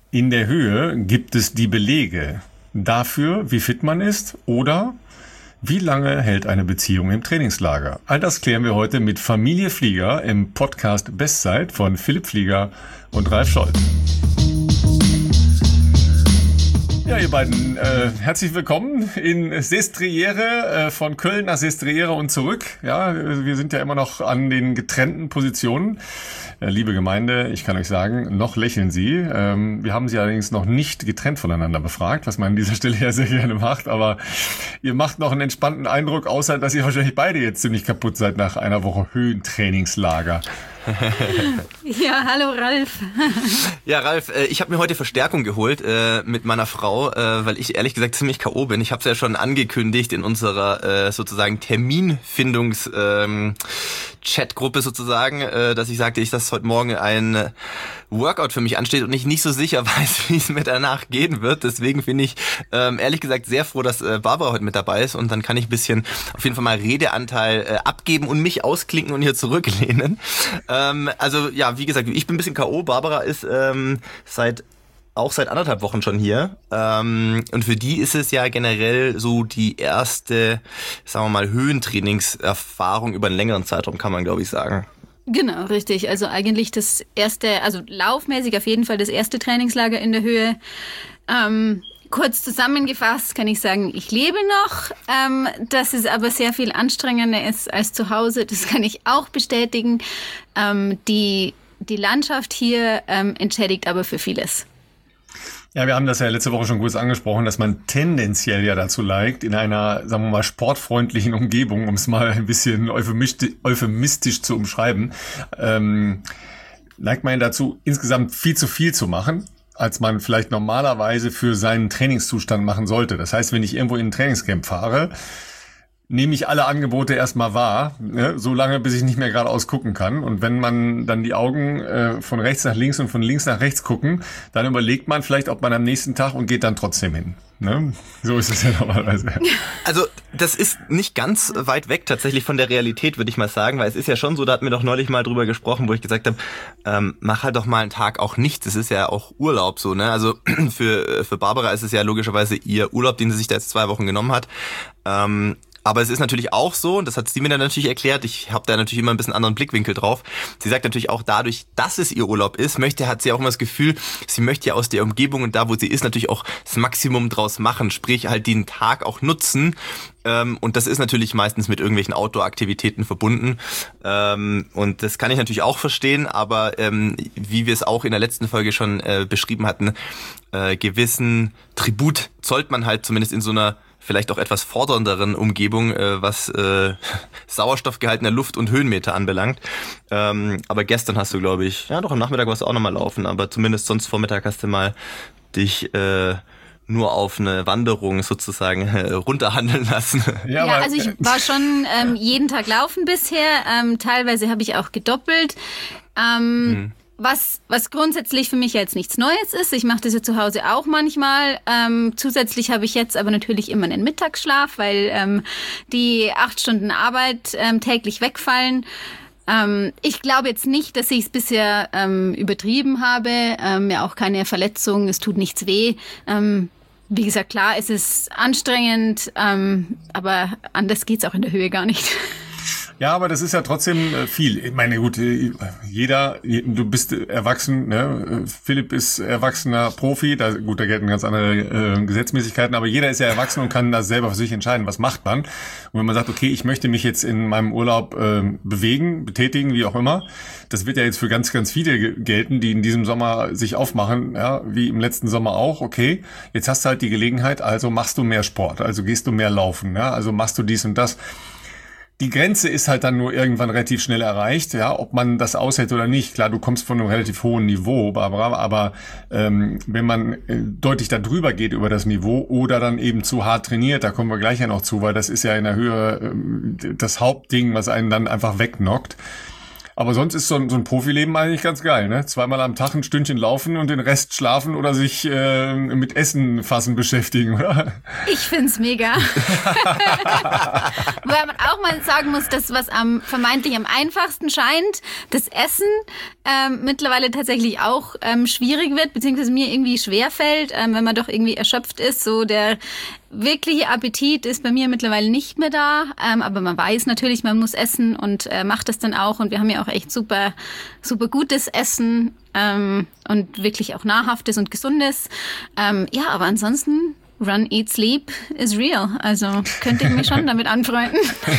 In der Höhe gibt es die Belege dafür, wie fit man ist oder wie lange hält eine Beziehung im Trainingslager. All das klären wir heute mit Familie Flieger im Podcast Bestzeit von Philipp Flieger und Ralf Scholz. Ja, ihr beiden, herzlich willkommen in Sestriere, von Köln nach Sestriere und zurück. Ja, wir sind ja immer noch an den getrennten Positionen. Liebe Gemeinde, ich kann euch sagen, noch lächeln Sie. Wir haben Sie allerdings noch nicht getrennt voneinander befragt, was man an dieser Stelle ja sehr gerne macht. Aber ihr macht noch einen entspannten Eindruck, außer dass ihr wahrscheinlich beide jetzt ziemlich kaputt seid nach einer Woche Höhentrainingslager. Ja, hallo Ralf. Ja, Ralf, ich habe mir heute Verstärkung geholt mit meiner Frau, weil ich ehrlich gesagt ziemlich K.O. bin. Ich habe es ja schon angekündigt in unserer sozusagen Terminfindungs-Chatgruppe sozusagen, dass ich sagte, dass heute Morgen ein Workout für mich ansteht und ich nicht so sicher weiß, wie es mir danach gehen wird. Deswegen bin ich ehrlich gesagt sehr froh, dass Barbara heute mit dabei ist und dann kann ich ein bisschen auf jeden Fall mal Redeanteil abgeben und mich ausklinken und hier zurücklehnen. Also ja, wie gesagt, ich bin ein bisschen K.O. Barbara ist seit 1,5 Wochen schon hier. Und für die ist es ja generell so die erste, sagen wir mal, Höhentrainingserfahrung über einen längeren Zeitraum, kann man glaube ich sagen. Genau, richtig. Also eigentlich das erste, also laufmäßig auf jeden Fall das erste Trainingslager in der Höhe. Kurz zusammengefasst kann ich sagen, ich lebe noch, dass es aber sehr viel anstrengender ist als zu Hause. Das kann ich auch bestätigen. Die Landschaft hier entschädigt aber für vieles. Ja, wir haben das ja letzte Woche schon kurz angesprochen, dass man tendenziell ja dazu neigt, in einer, sagen wir mal, sportfreundlichen Umgebung, um es mal ein bisschen euphemistisch zu umschreiben, neigt man dazu, insgesamt viel zu viel zu machen, als man vielleicht normalerweise für seinen Trainingszustand machen sollte. Das heißt, wenn ich irgendwo in ein Trainingscamp fahre, nehme ich alle Angebote erstmal wahr, ne, so lange, bis ich nicht mehr geradeaus gucken kann. Und wenn man dann die Augen von rechts nach links und von links nach rechts gucken, dann überlegt man vielleicht, ob man am nächsten Tag und geht dann trotzdem hin. Ne? So ist es ja normalerweise. Also das ist nicht ganz weit weg tatsächlich von der Realität, würde ich mal sagen, weil es ist ja schon so, da hatten wir doch neulich mal drüber gesprochen, wo ich gesagt habe, mach halt doch mal einen Tag auch nichts. Es ist ja auch Urlaub so, ne? Also für Barbara ist es ja logischerweise ihr Urlaub, den sie sich da jetzt 2 Wochen genommen hat. Aber es ist natürlich auch so, und das hat sie mir dann natürlich erklärt, ich habe da natürlich immer ein bisschen anderen Blickwinkel drauf. Sie sagt natürlich auch dadurch, dass es ihr Urlaub ist, hat sie auch immer das Gefühl, sie möchte ja aus der Umgebung und da, wo sie ist, natürlich auch das Maximum draus machen, sprich halt den Tag auch nutzen. Und das ist natürlich meistens mit irgendwelchen Outdoor-Aktivitäten verbunden. Und das kann ich natürlich auch verstehen, aber wie wir es auch in der letzten Folge schon beschrieben hatten, gewissen Tribut zollt man halt zumindest in so einer vielleicht auch etwas fordernderen Umgebung, was Sauerstoffgehalt in der Luft und Höhenmeter anbelangt. Aber gestern hast du, glaube ich, ja doch am Nachmittag warst du auch nochmal laufen, aber zumindest sonst Vormittag hast du mal dich nur auf eine Wanderung sozusagen runterhandeln lassen. Ja, also ich war schon jeden Tag laufen bisher. Teilweise habe ich auch gedoppelt. Was grundsätzlich für mich jetzt nichts Neues ist. Ich mache das ja zu Hause auch manchmal. Zusätzlich habe ich jetzt aber natürlich immer einen Mittagsschlaf, weil die 8 Stunden Arbeit täglich wegfallen. Ich glaube jetzt nicht, dass ich es bisher übertrieben habe. Ja, auch keine Verletzung, es tut nichts weh. Wie gesagt, klar, es ist anstrengend, aber anders geht's auch in der Höhe gar nicht. Ja, aber das ist ja trotzdem viel. Ich meine, gut, du bist erwachsen, ne? Philipp ist erwachsener Profi, da gelten ganz andere Gesetzmäßigkeiten, aber jeder ist ja erwachsen und kann das selber für sich entscheiden, was macht man. Und wenn man sagt, okay, ich möchte mich jetzt in meinem Urlaub bewegen, betätigen, wie auch immer, das wird ja jetzt für ganz, ganz viele gelten, die in diesem Sommer sich aufmachen, ja, wie im letzten Sommer auch, okay, jetzt hast du halt die Gelegenheit, also machst du mehr Sport, also gehst du mehr laufen, ja, also machst du dies und das. Die Grenze ist halt dann nur irgendwann relativ schnell erreicht, ja, ob man das aushält oder nicht. Klar, du kommst von einem relativ hohen Niveau, Barbara, aber wenn man deutlich da drüber geht über das Niveau oder dann eben zu hart trainiert, da kommen wir gleich ja noch zu, weil das ist ja in der Höhe das Hauptding, was einen dann einfach wegknockt. Aber sonst ist so ein Profileben eigentlich ganz geil, ne? 2-mal am Tag ein Stündchen laufen und den Rest schlafen oder sich mit Essen fassen beschäftigen, oder? Ich find's mega. Wobei man auch mal sagen muss, dass was vermeintlich am einfachsten scheint, das Essen mittlerweile tatsächlich auch schwierig wird, beziehungsweise mir irgendwie schwerfällt, wenn man doch irgendwie erschöpft ist. So der wirkliche Appetit ist bei mir mittlerweile nicht mehr da, aber man weiß natürlich, man muss essen und macht das dann auch. Und wir haben ja auch echt super, super gutes Essen und wirklich auch nahrhaftes und gesundes. Ja, aber ansonsten Run, Eat, Sleep is real. Also könnte ich mich schon damit anfreunden.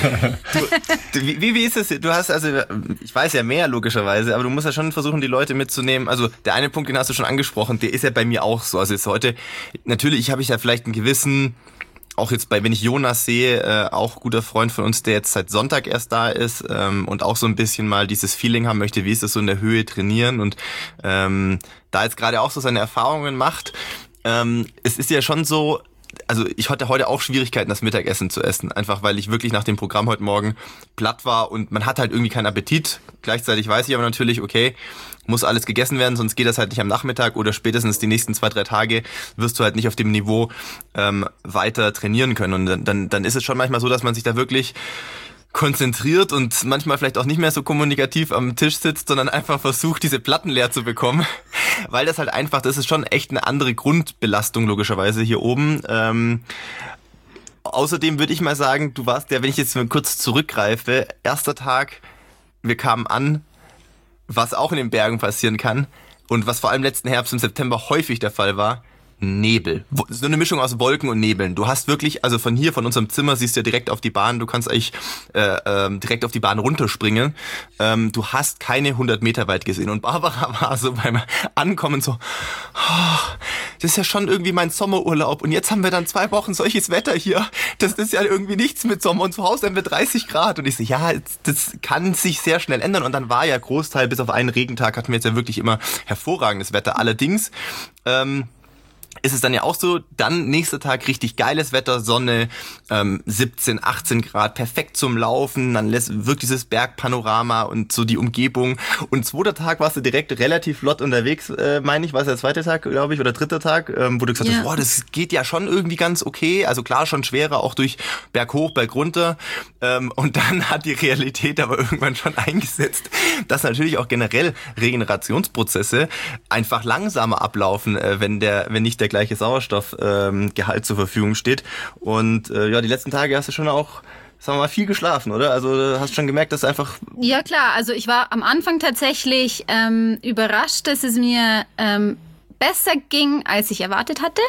Wie ist es? Du hast ich weiß ja mehr logischerweise, aber du musst ja schon versuchen, die Leute mitzunehmen. Also der eine Punkt, den hast du schon angesprochen, der ist ja bei mir auch so. Also jetzt heute, natürlich habe ich ja vielleicht einen gewissen, auch jetzt wenn ich Jonas sehe, auch guter Freund von uns, der jetzt seit Sonntag erst da ist und auch so ein bisschen mal dieses Feeling haben möchte, wie ist das so in der Höhe trainieren und da jetzt gerade auch so seine Erfahrungen macht. Es ist ja schon so, also ich hatte heute auch Schwierigkeiten, das Mittagessen zu essen, einfach weil ich wirklich nach dem Programm heute Morgen platt war und man hat halt irgendwie keinen Appetit. Gleichzeitig weiß ich aber natürlich, okay, muss alles gegessen werden, sonst geht das halt nicht am Nachmittag oder spätestens die nächsten 2-3 Tage wirst du halt nicht auf dem Niveau weiter trainieren können. Und dann ist es schon manchmal so, dass man sich da wirklich konzentriert und manchmal vielleicht auch nicht mehr so kommunikativ am Tisch sitzt, sondern einfach versucht, diese Platten leer zu bekommen, weil das halt einfach, das ist schon echt eine andere Grundbelastung logischerweise hier oben. Außerdem würde ich mal sagen, du warst ja, wenn ich jetzt mal kurz zurückgreife, erster Tag, wir kamen an, was auch in den Bergen passieren kann und was vor allem letzten Herbst im September häufig der Fall war, Nebel. So eine Mischung aus Wolken und Nebeln. Du hast wirklich, also von hier, von unserem Zimmer, siehst du ja direkt auf die Bahn. Du kannst eigentlich direkt auf die Bahn runterspringen. Du hast keine 100 Meter weit gesehen. Und Barbara war so beim Ankommen so, oh, das ist ja schon irgendwie mein Sommerurlaub. Und jetzt haben wir dann 2 Wochen solches Wetter hier. Das ist ja irgendwie nichts mit Sommer. Und zu Hause haben wir 30 Grad. Und ich so, ja, das kann sich sehr schnell ändern. Und dann war ja Großteil, bis auf einen Regentag, hatten wir jetzt ja wirklich immer hervorragendes Wetter. Allerdings, ist es dann ja auch so, dann nächster Tag richtig geiles Wetter, Sonne, 17, 18 Grad, perfekt zum Laufen, dann wirkt dieses Bergpanorama und so die Umgebung. Und 2. Tag warst du direkt relativ flott unterwegs, meine ich, war es der 2. Tag, glaube ich, oder 3. Tag, wo du gesagt hast, boah, das geht ja schon irgendwie ganz okay, also klar, schon schwerer, auch durch Berg hoch, Berg runter. Und dann hat die Realität aber irgendwann schon eingesetzt, dass natürlich auch generell Regenerationsprozesse einfach langsamer ablaufen, wenn nicht der gleiche Sauerstoffgehalt zur Verfügung steht. Und die letzten Tage hast du schon auch, sagen wir mal, viel geschlafen, oder? Also hast schon gemerkt, dass einfach... Ja klar, also ich war am Anfang tatsächlich überrascht, dass es mir besser ging, als ich erwartet hatte.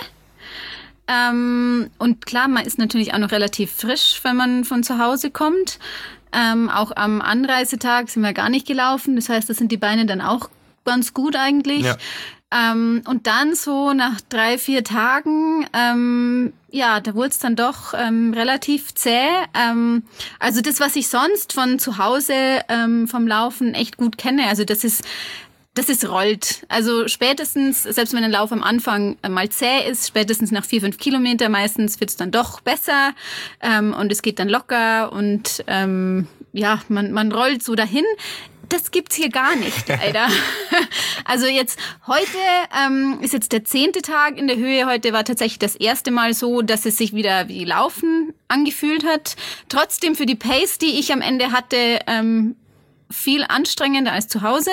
Und klar, man ist natürlich auch noch relativ frisch, wenn man von zu Hause kommt. Auch am Anreisetag sind wir gar nicht gelaufen. Das heißt, das sind die Beine dann auch ganz gut eigentlich. Ja. Und dann so nach 3-4 Tagen, da wurde es dann doch relativ zäh. Also das, was ich sonst von zu Hause vom Laufen echt gut kenne, also das ist rollt. Also spätestens, selbst wenn ein Lauf am Anfang mal zäh ist, spätestens nach 4-5 Kilometer meistens wird es dann doch besser und es geht dann locker und man rollt so dahin. Das gibt's hier gar nicht, leider. Also jetzt, heute ist jetzt der 10. Tag in der Höhe. Heute war tatsächlich das erste Mal so, dass es sich wieder wie Laufen angefühlt hat. Trotzdem für die Pace, die ich am Ende hatte, viel anstrengender als zu Hause.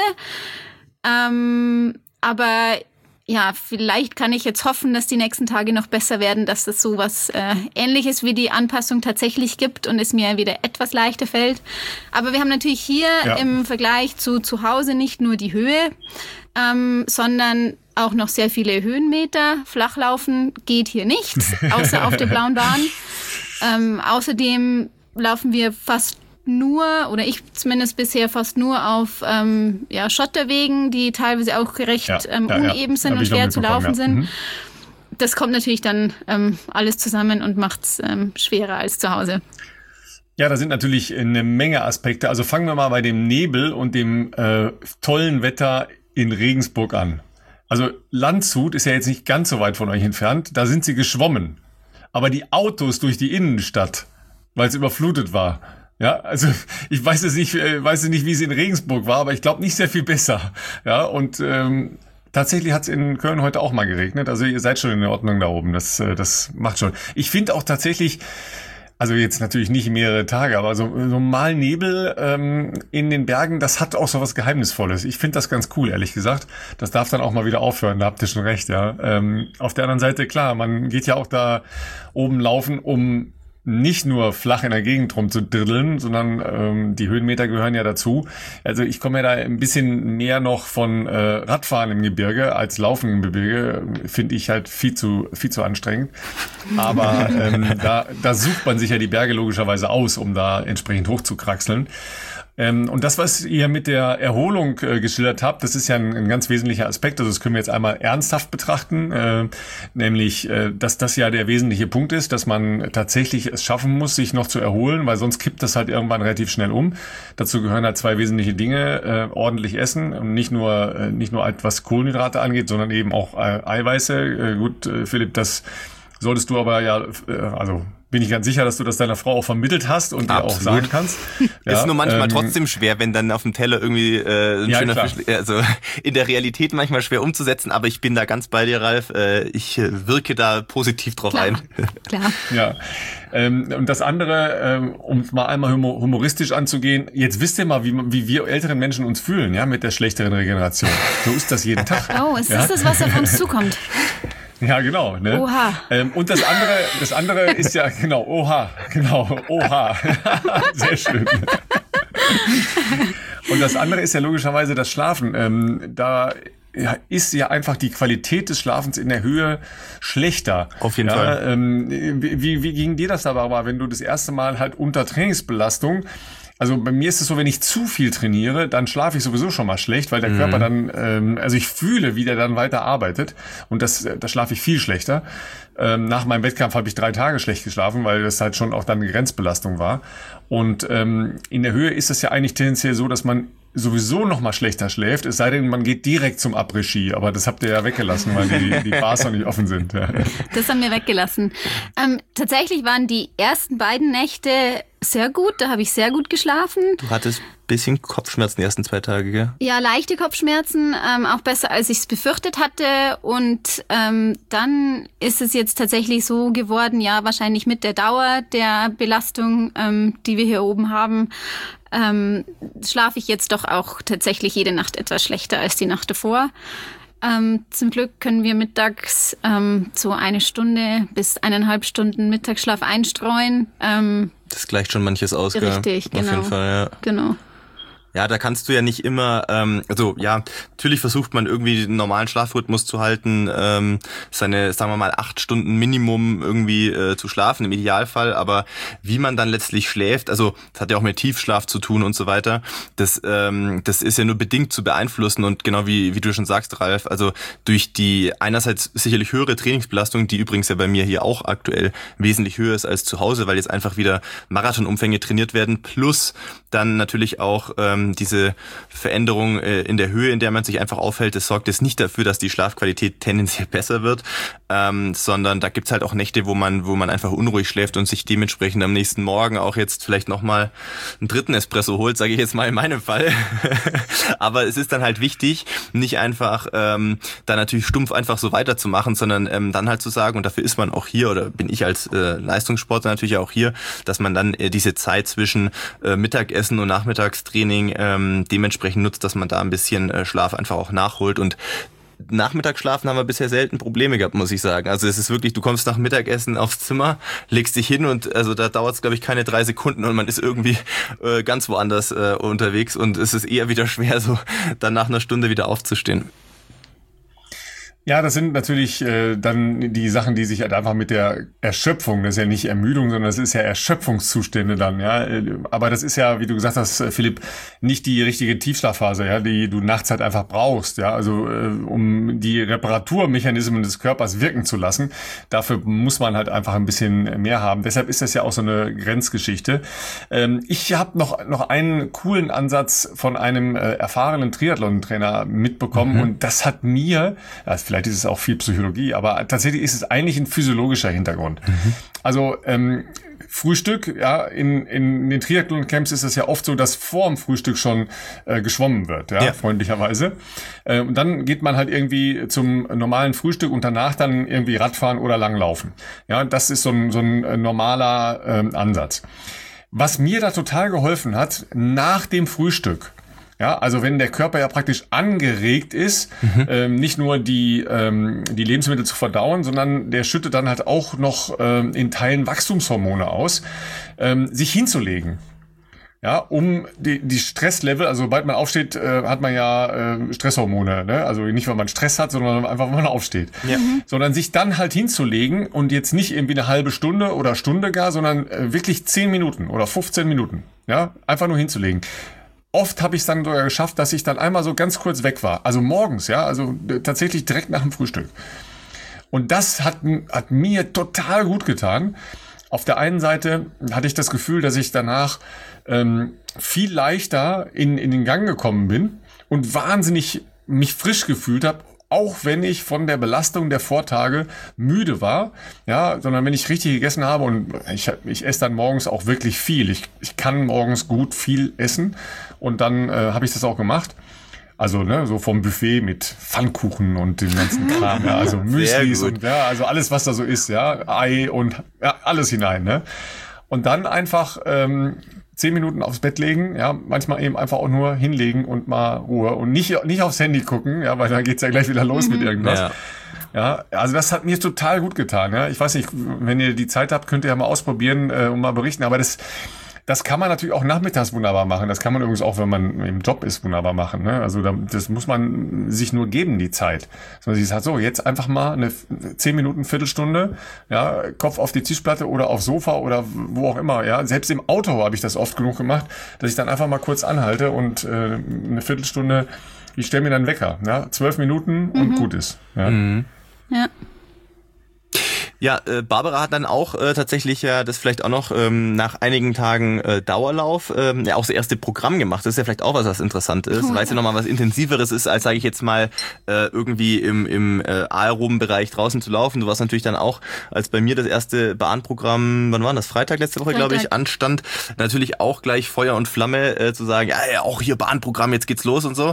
Aber ja, vielleicht kann ich jetzt hoffen, dass die nächsten Tage noch besser werden, dass das so was Ähnliches wie die Anpassung tatsächlich gibt und es mir wieder etwas leichter fällt. Aber wir haben natürlich hier im Vergleich zu Hause nicht nur die Höhe, sondern auch noch sehr viele Höhenmeter. Flachlaufen geht hier nicht, außer auf der Blauen Bahn. Außerdem laufen wir oder ich zumindest bisher fast nur auf Schotterwegen, die teilweise auch recht uneben sind und schwer zu laufen sind. Das kommt natürlich dann alles zusammen und macht es schwerer als zu Hause. Ja, da sind natürlich eine Menge Aspekte. Also fangen wir mal bei dem Nebel und dem tollen Wetter in Regensburg an. Also Landshut ist ja jetzt nicht ganz so weit von euch entfernt. Da sind sie geschwommen. Aber die Autos durch die Innenstadt, weil es überflutet war, Ja, also ich weiß es nicht, wie es in Regensburg war, aber ich glaube nicht sehr viel besser. Ja, und tatsächlich hat es in Köln heute auch mal geregnet. Also ihr seid schon in Ordnung da oben. Das macht schon. Ich finde auch tatsächlich, also jetzt natürlich nicht mehrere Tage, aber so mal Nebel in den Bergen, das hat auch so was Geheimnisvolles. Ich finde das ganz cool, ehrlich gesagt. Das darf dann auch mal wieder aufhören, da habt ihr schon recht, ja. Auf der anderen Seite, klar, man geht ja auch da oben laufen, um nicht nur flach in der Gegend rumzudriddeln, sondern die Höhenmeter gehören ja dazu. Also ich komme ja da ein bisschen mehr noch von Radfahren im Gebirge als Laufen im Gebirge. Finde ich halt viel zu anstrengend. Aber da sucht man sich ja die Berge logischerweise aus, um da entsprechend hochzukraxeln. Und das, was ihr mit der Erholung geschildert habt, das ist ja ein ganz wesentlicher Aspekt. Also das können wir jetzt einmal ernsthaft betrachten, nämlich, dass das ja der wesentliche Punkt ist, dass man tatsächlich es schaffen muss, sich noch zu erholen, weil sonst kippt das halt irgendwann relativ schnell um. Dazu gehören halt zwei wesentliche Dinge: ordentlich essen und nicht nur was Kohlenhydrate angeht, sondern eben auch Eiweiße. Gut, Philipp, das solltest du aber ja, also bin ich ganz sicher, dass du das deiner Frau auch vermittelt hast und ihr auch sagen kannst. Ja, ist nur manchmal trotzdem schwer, wenn dann auf dem Teller irgendwie ein schöner Fisch, also in der Realität manchmal schwer umzusetzen, aber ich bin da ganz bei dir, Ralf. Ich wirke da positiv drauf ein. Klar. Ja. Und das andere, um mal einmal humoristisch anzugehen, jetzt wisst ihr mal, wie wir älteren Menschen uns fühlen, ja, mit der schlechteren Regeneration. So ist das jeden Tag. Oh, ist das das, was auf uns zukommt? Ja, genau. Ne? Oha. Und das andere ist ja, genau, oha. Sehr schön. Und das andere ist ja logischerweise das Schlafen. Da ist ja einfach die Qualität des Schlafens in der Höhe schlechter. Auf jeden Fall. Wie ging dir das aber, wenn du das erste Mal halt unter Trainingsbelastung, also bei mir ist es so, wenn ich zu viel trainiere, dann schlafe ich sowieso schon mal schlecht, weil der Körper dann, also ich fühle, wie der dann weiter arbeitet und da schlafe ich viel schlechter. Nach meinem Wettkampf habe ich 3 Tage schlecht geschlafen, weil das halt schon auch dann eine Grenzbelastung war. Und in der Höhe ist es ja eigentlich tendenziell so, dass man sowieso noch mal schlechter schläft, es sei denn, man geht direkt zum Après-Ski, aber das habt ihr ja weggelassen, weil die Bars noch nicht offen sind. Ja. Das haben wir weggelassen. Tatsächlich waren die ersten beiden Nächte sehr gut, da habe ich sehr gut geschlafen. Du hattest ein bisschen Kopfschmerzen die ersten 2 Tage, gell? Ja, leichte Kopfschmerzen, auch besser, als ich es befürchtet hatte. Und dann ist es jetzt tatsächlich so geworden, ja, wahrscheinlich mit der Dauer der Belastung, die wir hier oben haben, schlafe ich jetzt doch auch tatsächlich jede Nacht etwas schlechter als die Nacht davor. Zum Glück können wir mittags so 1 Stunde bis 1,5 Stunden Mittagsschlaf einstreuen. Das gleicht schon manches aus, gell? Richtig, genau. Auf jeden Fall, ja. Genau. Ja, da kannst du ja nicht immer, also ja, natürlich versucht man irgendwie den normalen Schlafrhythmus zu halten, seine, sagen wir mal, 8 Stunden Minimum irgendwie zu schlafen im Idealfall, aber wie man dann letztlich schläft, also das hat ja auch mit Tiefschlaf zu tun und so weiter, das ist ja nur bedingt zu beeinflussen und genau wie du schon sagst, Ralf, also durch die einerseits sicherlich höhere Trainingsbelastung, die übrigens ja bei mir hier auch aktuell wesentlich höher ist als zu Hause, weil jetzt einfach wieder Marathonumfänge trainiert werden, plus dann natürlich auch diese Veränderung in der Höhe, in der man sich einfach aufhält, das sorgt jetzt nicht dafür, dass die Schlafqualität tendenziell besser wird, sondern da gibt's halt auch Nächte, wo man einfach unruhig schläft und sich dementsprechend am nächsten Morgen auch jetzt vielleicht nochmal einen 3. Espresso holt, sage ich jetzt mal in meinem Fall. Aber es ist dann halt wichtig, nicht einfach da natürlich stumpf einfach so weiterzumachen, sondern dann halt zu sagen, und dafür ist man auch hier, oder bin ich als Leistungssportler natürlich auch hier, dass man dann diese Zeit zwischen Mittagessen und Nachmittagstraining dementsprechend nutzt, dass man da ein bisschen Schlaf einfach auch nachholt. Und Nachmittagsschlafen haben wir bisher selten Probleme gehabt, muss ich sagen. Also es ist wirklich, du kommst nach Mittagessen aufs Zimmer, legst dich hin und also da dauert es, glaube ich, keine 3 Sekunden und man ist irgendwie ganz woanders unterwegs und es ist eher wieder schwer, so dann nach einer Stunde wieder aufzustehen. Ja, das sind natürlich dann die Sachen, die sich halt einfach mit der Erschöpfung, das ist ja nicht Ermüdung, sondern das ist ja Erschöpfungszustände dann, ja. Aber das ist ja, wie du gesagt hast, Philipp, nicht die richtige Tiefschlafphase, ja, die du nachts halt einfach brauchst, ja. Also um die Reparaturmechanismen des Körpers wirken zu lassen, dafür muss man halt einfach ein bisschen mehr haben. Deshalb ist das ja auch so eine Grenzgeschichte. Ich habe noch einen coolen Ansatz von einem erfahrenen Triathlon-Trainer mitbekommen und das hat mir, das vielleicht ist es auch viel Psychologie, aber tatsächlich ist es eigentlich ein physiologischer Hintergrund. Also Frühstück, ja, in den Triathlon-Camps ist es ja oft so, dass vor dem Frühstück schon geschwommen wird, ja, freundlicherweise. Und dann geht man halt irgendwie zum normalen Frühstück und danach dann irgendwie Radfahren oder Langlaufen. Ja, das ist so ein normaler Ansatz. Was mir da total geholfen hat, nach dem Frühstück, ja, also wenn der Körper ja praktisch angeregt ist, nicht nur die Lebensmittel zu verdauen, sondern der schüttet dann halt auch noch in Teilen Wachstumshormone aus, sich hinzulegen. Ja, um die Stresslevel, also sobald man aufsteht, hat man ja Stresshormone, ne? Also nicht, weil man Stress hat, sondern einfach, weil man aufsteht. Ja. Sondern sich dann halt hinzulegen und jetzt nicht irgendwie eine halbe Stunde oder Stunde gar, sondern wirklich 10 Minuten oder 15 Minuten. Ja, einfach nur hinzulegen. Oft habe ich es dann sogar geschafft, dass ich dann einmal so ganz kurz weg war. Also morgens, ja, also tatsächlich direkt nach dem Frühstück. Und das hat mir total gut getan. Auf der einen Seite hatte ich das Gefühl, dass ich danach viel leichter in den Gang gekommen bin und wahnsinnig mich frisch gefühlt habe, auch wenn ich von der Belastung der Vortage müde war, ja, sondern wenn ich richtig gegessen habe und ich esse dann morgens auch wirklich viel. Ich kann morgens gut viel essen und dann habe ich das auch gemacht. Also ne, so vom Buffet mit Pfannkuchen und dem ganzen Kram, ja, also Müslis und ja, also alles, was da so ist, ja, Ei und ja, alles hinein, ne. Und dann einfach 10 Minuten aufs Bett legen, ja, manchmal eben einfach auch nur hinlegen und mal Ruhe und nicht aufs Handy gucken, ja, weil dann geht's ja gleich wieder los mit irgendwas. Ja, also das hat mir total gut getan, ja. Ich weiß nicht, wenn ihr die Zeit habt, könnt ihr ja mal ausprobieren und mal berichten, aber das kann man natürlich auch nachmittags wunderbar machen. Das kann man übrigens auch, wenn man im Job ist, wunderbar machen. Ne? Also das muss man sich nur geben, die Zeit. Dass man sich sagt, so, jetzt einfach mal eine 10 Minuten, Viertelstunde, ja, Kopf auf die Tischplatte oder aufs Sofa oder wo auch immer. Ja, selbst im Auto habe ich das oft genug gemacht, dass ich dann einfach mal kurz anhalte und eine Viertelstunde, ich stelle mir dann einen Wecker. Ja? 12 Minuten und gut ist. Ja. Ja. Ja, Barbara hat dann auch tatsächlich ja das vielleicht auch noch nach einigen Tagen Dauerlauf ja auch das erste Programm gemacht. Das ist ja vielleicht auch was interessant ist, weil es ja nochmal was Intensiveres ist, als sage ich jetzt mal irgendwie im aeroben Bereich draußen zu laufen. Du warst natürlich dann auch, als bei mir das erste Bahnprogramm, wann war das? Freitag letzte Woche, glaube ich, anstand, natürlich auch gleich Feuer und Flamme zu sagen, ja, auch hier Bahnprogramm, jetzt geht's los und so.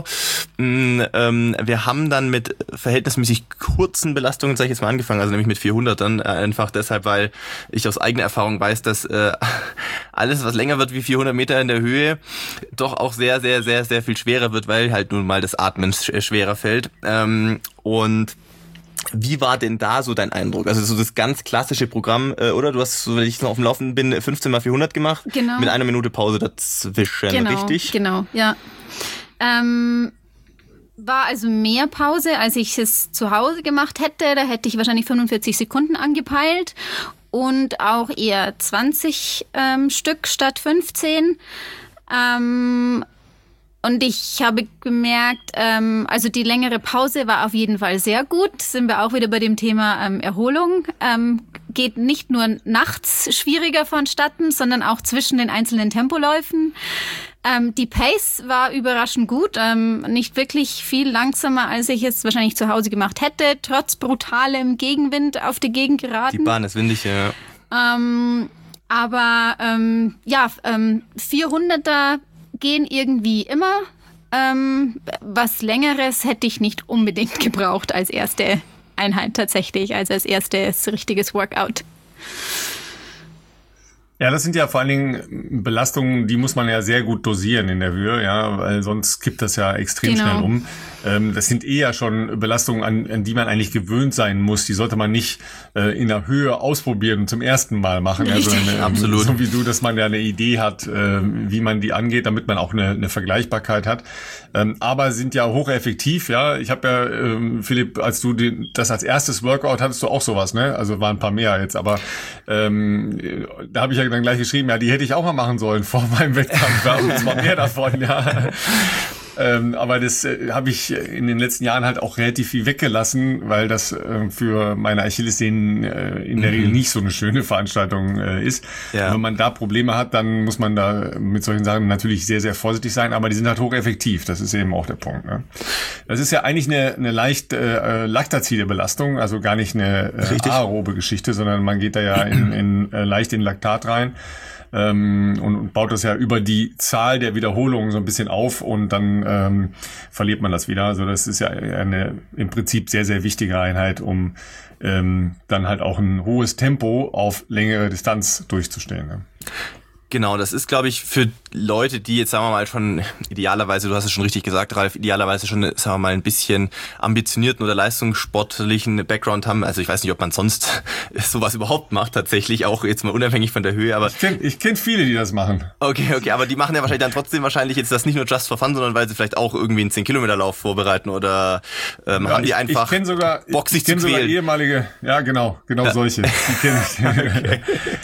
Wir haben dann mit verhältnismäßig kurzen Belastungen, sag ich jetzt mal, angefangen, also nämlich mit 400 dann einfach deshalb, weil ich aus eigener Erfahrung weiß, dass alles, was länger wird wie 400 Meter in der Höhe, doch auch sehr, sehr, sehr, sehr viel schwerer wird, weil halt nun mal das Atmen schwerer fällt. Und wie war denn da so dein Eindruck? Also so das ganz klassische Programm, oder? Du hast, so wenn ich noch auf dem Laufenden bin, 15 mal 400 gemacht, genau, mit 1 Minute Pause dazwischen, richtig? Genau, ja. War also mehr Pause, als ich es zu Hause gemacht hätte. Da hätte ich wahrscheinlich 45 Sekunden angepeilt und auch eher 20 Stück statt 15. Und ich habe gemerkt, also die längere Pause war auf jeden Fall sehr gut. Sind wir auch wieder bei dem Thema Erholung. Geht nicht nur nachts schwieriger vonstatten, sondern auch zwischen den einzelnen Tempoläufen. Die Pace war überraschend gut, nicht wirklich viel langsamer, als ich es wahrscheinlich zu Hause gemacht hätte, trotz brutalem Gegenwind auf die Gegend geraten. Die Bahn ist windig, ja. Aber 400er gehen irgendwie immer. Was Längeres hätte ich nicht unbedingt gebraucht als erste Einheit tatsächlich, also als erstes richtiges Workout. Ja, das sind ja vor allen Dingen Belastungen, die muss man ja sehr gut dosieren in der Höhe, ja, weil sonst kippt das ja extrem schnell um. Das sind eher schon Belastungen, an die man eigentlich gewöhnt sein muss. Die sollte man nicht in der Höhe ausprobieren und zum ersten Mal machen. Also absolut. So wie du, dass man ja eine Idee hat, wie man die angeht, damit man auch eine Vergleichbarkeit hat. Aber sind ja hocheffektiv, ja. Ich habe ja, Philipp, als du das als erstes Workout hattest du auch sowas, ne? Also waren ein paar mehr jetzt, aber da habe ich ja dann gleich geschrieben, ja, die hätte ich auch mal machen sollen vor meinem Wettkampf, ja, und zwar mehr davon, ja. Aber das habe ich in den letzten Jahren halt auch relativ viel weggelassen, weil das für meine Achillessehnen in der Regel nicht so eine schöne Veranstaltung ist. Ja. Wenn man da Probleme hat, dann muss man da mit solchen Sachen natürlich sehr, sehr vorsichtig sein, aber die sind halt hocheffektiv. Das ist eben auch der Punkt. Ne? Das ist ja eigentlich eine leicht laktazide Belastung, also gar nicht eine aerobe Geschichte, sondern man geht da ja leicht in Laktat rein. Und baut das ja über die Zahl der Wiederholungen so ein bisschen auf und dann verliert man das wieder. Also das ist ja eine im Prinzip sehr, sehr wichtige Einheit, um dann halt auch ein hohes Tempo auf längere Distanz durchzustehen. Ne? Genau, das ist, glaube ich, für Leute, die jetzt, sagen wir mal, schon idealerweise, du hast es schon richtig gesagt, Ralf, idealerweise schon, sagen wir mal, ein bisschen ambitionierten oder leistungssportlichen Background haben. Also ich weiß nicht, ob man sonst sowas überhaupt macht, tatsächlich, auch jetzt mal unabhängig von der Höhe. Aber ich kenn viele, die das machen. Okay, aber die machen ja wahrscheinlich dann trotzdem jetzt das nicht nur just for fun, sondern weil sie vielleicht auch irgendwie einen 10-Kilometer-Lauf vorbereiten oder haben die einfach ich kenn sogar, Bock, sich zu quälen. Sogar ehemalige, ja genau solche. Die kenne ich. Okay.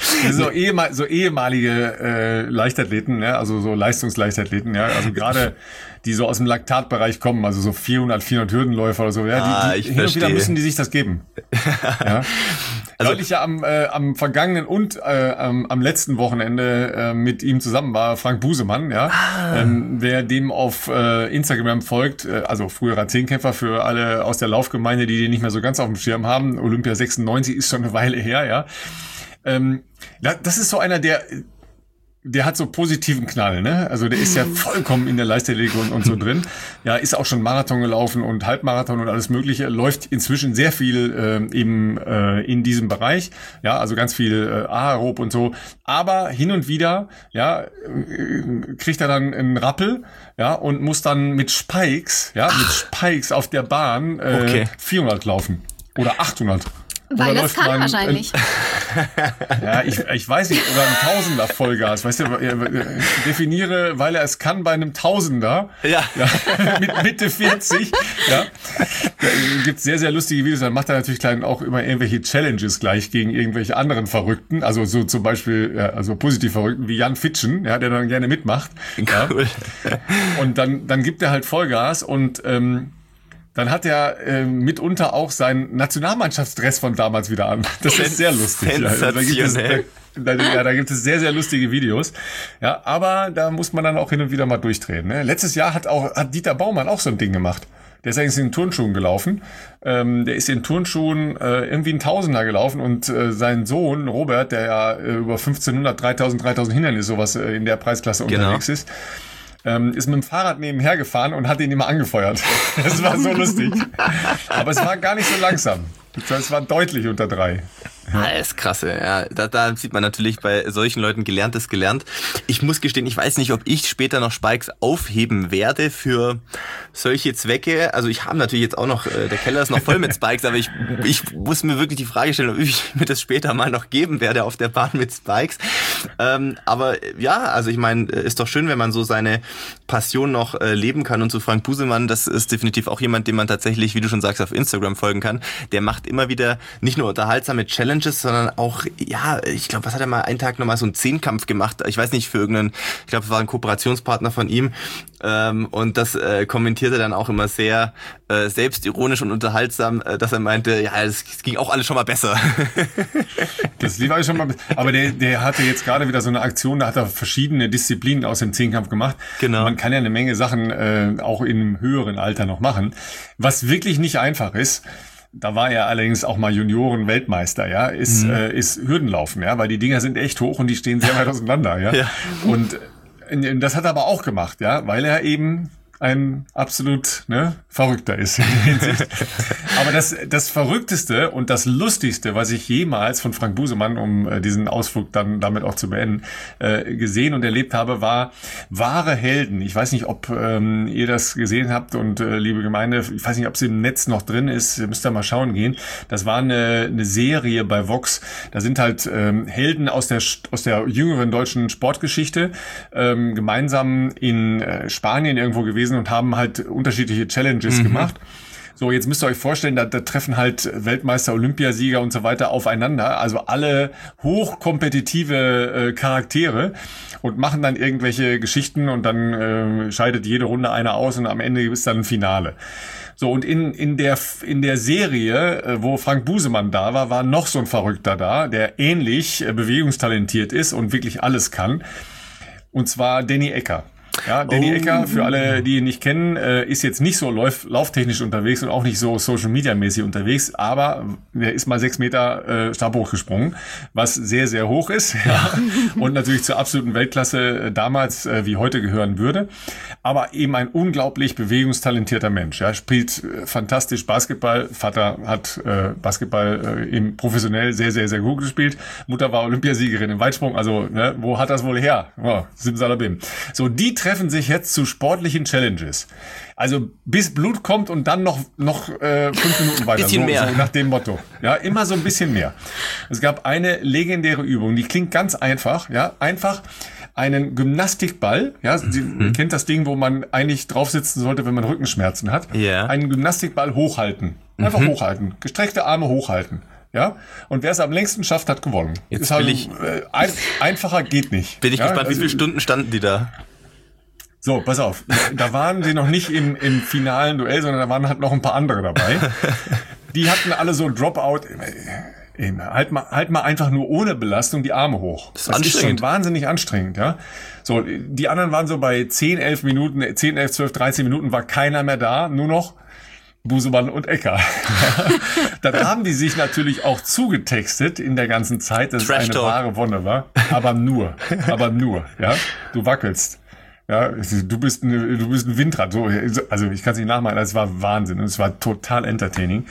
So ehemalige Leichtathleten, ja, also so Leistungsleichtathleten, ja, also gerade die so aus dem Laktatbereich kommen, also so 400 Hürdenläufer oder so, ja, die hin und wieder müssen die sich das geben. Ja. Also, weil ich ja am vergangenen und am letzten Wochenende mit ihm zusammen war, Frank Busemann, ja. Wer dem auf Instagram folgt, also früherer Zehnkämpfer für alle aus der Laufgemeinde, die den nicht mehr so ganz auf dem Schirm haben, Olympia 96 ist schon eine Weile her, ja. Das ist so einer, der hat so positiven Knall, ne? Also der ist ja vollkommen in der Leichtathletik und so drin. Ja, ist auch schon Marathon gelaufen und Halbmarathon und alles Mögliche. Läuft inzwischen sehr viel eben in diesem Bereich. Ja, also ganz viel aerob und so. Aber hin und wieder, ja, kriegt er dann einen Rappel, ja, und muss dann mit Spikes auf der Bahn 400 laufen. Oder 800. Weil das kann wahrscheinlich. Ja, ich weiß nicht, oder ein Tausender Vollgas, weißt du, definiere, weil er es kann bei einem Tausender, mit Mitte 40, ja, da gibt's sehr, sehr lustige Videos, dann macht er natürlich auch immer irgendwelche Challenges gleich gegen irgendwelche anderen Verrückten, also so zum Beispiel, also positiv Verrückten wie Jan Fitschen, ja, der dann gerne mitmacht. Cool. Ja. Und dann gibt er halt Vollgas und, dann hat er mitunter auch seinen Nationalmannschaftsdress von damals wieder an. Das ist sehr lustig. Sensationell. Da gibt es sehr, sehr lustige Videos. Ja, aber da muss man dann auch hin und wieder mal durchdrehen. Ne? Letztes Jahr hat Dieter Baumann auch so ein Ding gemacht. Der ist eigentlich in Turnschuhen gelaufen. Der ist in Turnschuhen irgendwie einen Tausender gelaufen und sein Sohn Robert, der ja über 1500, 3000 Hindernisse sowas in der Preisklasse unterwegs ist, ist mit dem Fahrrad nebenher gefahren und hat ihn immer angefeuert. Das war so lustig. Aber es war gar nicht so langsam. Es war deutlich unter 3. Ja, das ist krass, ja. Da sieht man natürlich bei solchen Leuten Gelerntes gelernt. Ich muss gestehen, ich weiß nicht, ob ich später noch Spikes aufheben werde für solche Zwecke. Also ich habe natürlich jetzt auch noch, der Keller ist noch voll mit Spikes, aber ich muss mir wirklich die Frage stellen, ob ich mir das später mal noch geben werde auf der Bahn mit Spikes. Aber ja, also ich meine, ist doch schön, wenn man so seine Passion noch leben kann. Und so Frank Busemann, das ist definitiv auch jemand, dem man tatsächlich, wie du schon sagst, auf Instagram folgen kann. Der macht immer wieder nicht nur unterhaltsame Challenges, sondern auch, ja, ich glaube, was hat er mal einen Tag nochmal so einen Zehnkampf gemacht? Ich weiß nicht, für irgendeinen, ich glaube, es war ein Kooperationspartner von ihm. Und das kommentierte dann auch immer sehr selbstironisch und unterhaltsam, dass er meinte, ja, es ging auch alles schon mal besser. Das lief alles schon mal besser. Aber der hatte jetzt gerade wieder so eine Aktion, da hat er verschiedene Disziplinen aus dem Zehnkampf gemacht. Genau. Man kann ja eine Menge Sachen auch im höheren Alter noch machen. Was wirklich nicht einfach ist, da war er allerdings auch mal Junioren-Weltmeister, ja, ist Hürdenlaufen, ja, weil die Dinger sind echt hoch und die stehen sehr weit auseinander, ja. Und das hat er aber auch gemacht, ja, weil er eben ein absolut Verrückter ist in der Hinsicht. Aber das Verrückteste und das Lustigste, was ich jemals von Frank Busemann, um diesen Ausflug dann damit auch zu beenden, gesehen und erlebt habe, war wahre Helden. Ich weiß nicht, ob ihr das gesehen habt und liebe Gemeinde, ich weiß nicht, ob es im Netz noch drin ist, ihr müsst da mal schauen gehen. Das war eine Serie bei Vox. Da sind halt Helden aus der jüngeren deutschen Sportgeschichte gemeinsam in Spanien irgendwo gewesen und haben halt unterschiedliche Challenges gemacht. So, jetzt müsst ihr euch vorstellen, da treffen halt Weltmeister, Olympiasieger und so weiter aufeinander, also alle hochkompetitive Charaktere und machen dann irgendwelche Geschichten und dann scheidet jede Runde einer aus und am Ende ist dann ein Finale. So, und in der Serie, wo Frank Busemann da war noch so ein Verrückter da, der ähnlich bewegungstalentiert ist und wirklich alles kann. Und zwar Danny Ecker. Ja, Danny Ecker, für alle, die ihn nicht kennen, ist jetzt nicht so lauftechnisch unterwegs und auch nicht so Social-Media-mäßig unterwegs, aber er ist mal 6 Meter Stabhoch gesprungen, was sehr, sehr hoch ist, ja, und natürlich zur absoluten Weltklasse damals wie heute gehören würde, aber eben ein unglaublich bewegungstalentierter Mensch. Ja, spielt fantastisch Basketball, Vater hat Basketball eben professionell sehr, sehr, sehr gut gespielt, Mutter war Olympiasiegerin im Weitsprung, also ne, wo hat das wohl her? Oh, Simsalabim. So, die treffen sich jetzt zu sportlichen Challenges. Also bis Blut kommt und dann noch 5 Minuten weiter. Bisschen mehr. So nach dem Motto. Ja, immer so ein bisschen mehr. Es gab eine legendäre Übung, die klingt ganz einfach. Ja, einfach einen Gymnastikball. Ja, ihr kennt das Ding, wo man eigentlich drauf sitzen sollte, wenn man Rückenschmerzen hat. Yeah. Einen Gymnastikball hochhalten. Einfach hochhalten. Gestreckte Arme hochhalten. Ja, und wer es am längsten schafft, hat gewonnen. Jetzt ist halt, will ich, einfacher geht nicht. Bin ich ja, gespannt, wie viele Stunden standen die da? So, pass auf. Da waren sie noch nicht im finalen Duell, sondern da waren halt noch ein paar andere dabei. Die hatten alle so Dropout. Halt mal einfach nur ohne Belastung die Arme hoch. Das ist schon wahnsinnig anstrengend, ja. So, die anderen waren so bei 10, 11, 12, 13 Minuten war keiner mehr da, nur noch Busemann und Ecker. Dann haben die sich natürlich auch zugetextet in der ganzen Zeit, dass es eine wahre Wonne war. Aber nur, ja. Du wackelst. Ja, du bist ein Windrad. So, also ich kann es nicht nachmachen, es war Wahnsinn und es war total entertaining.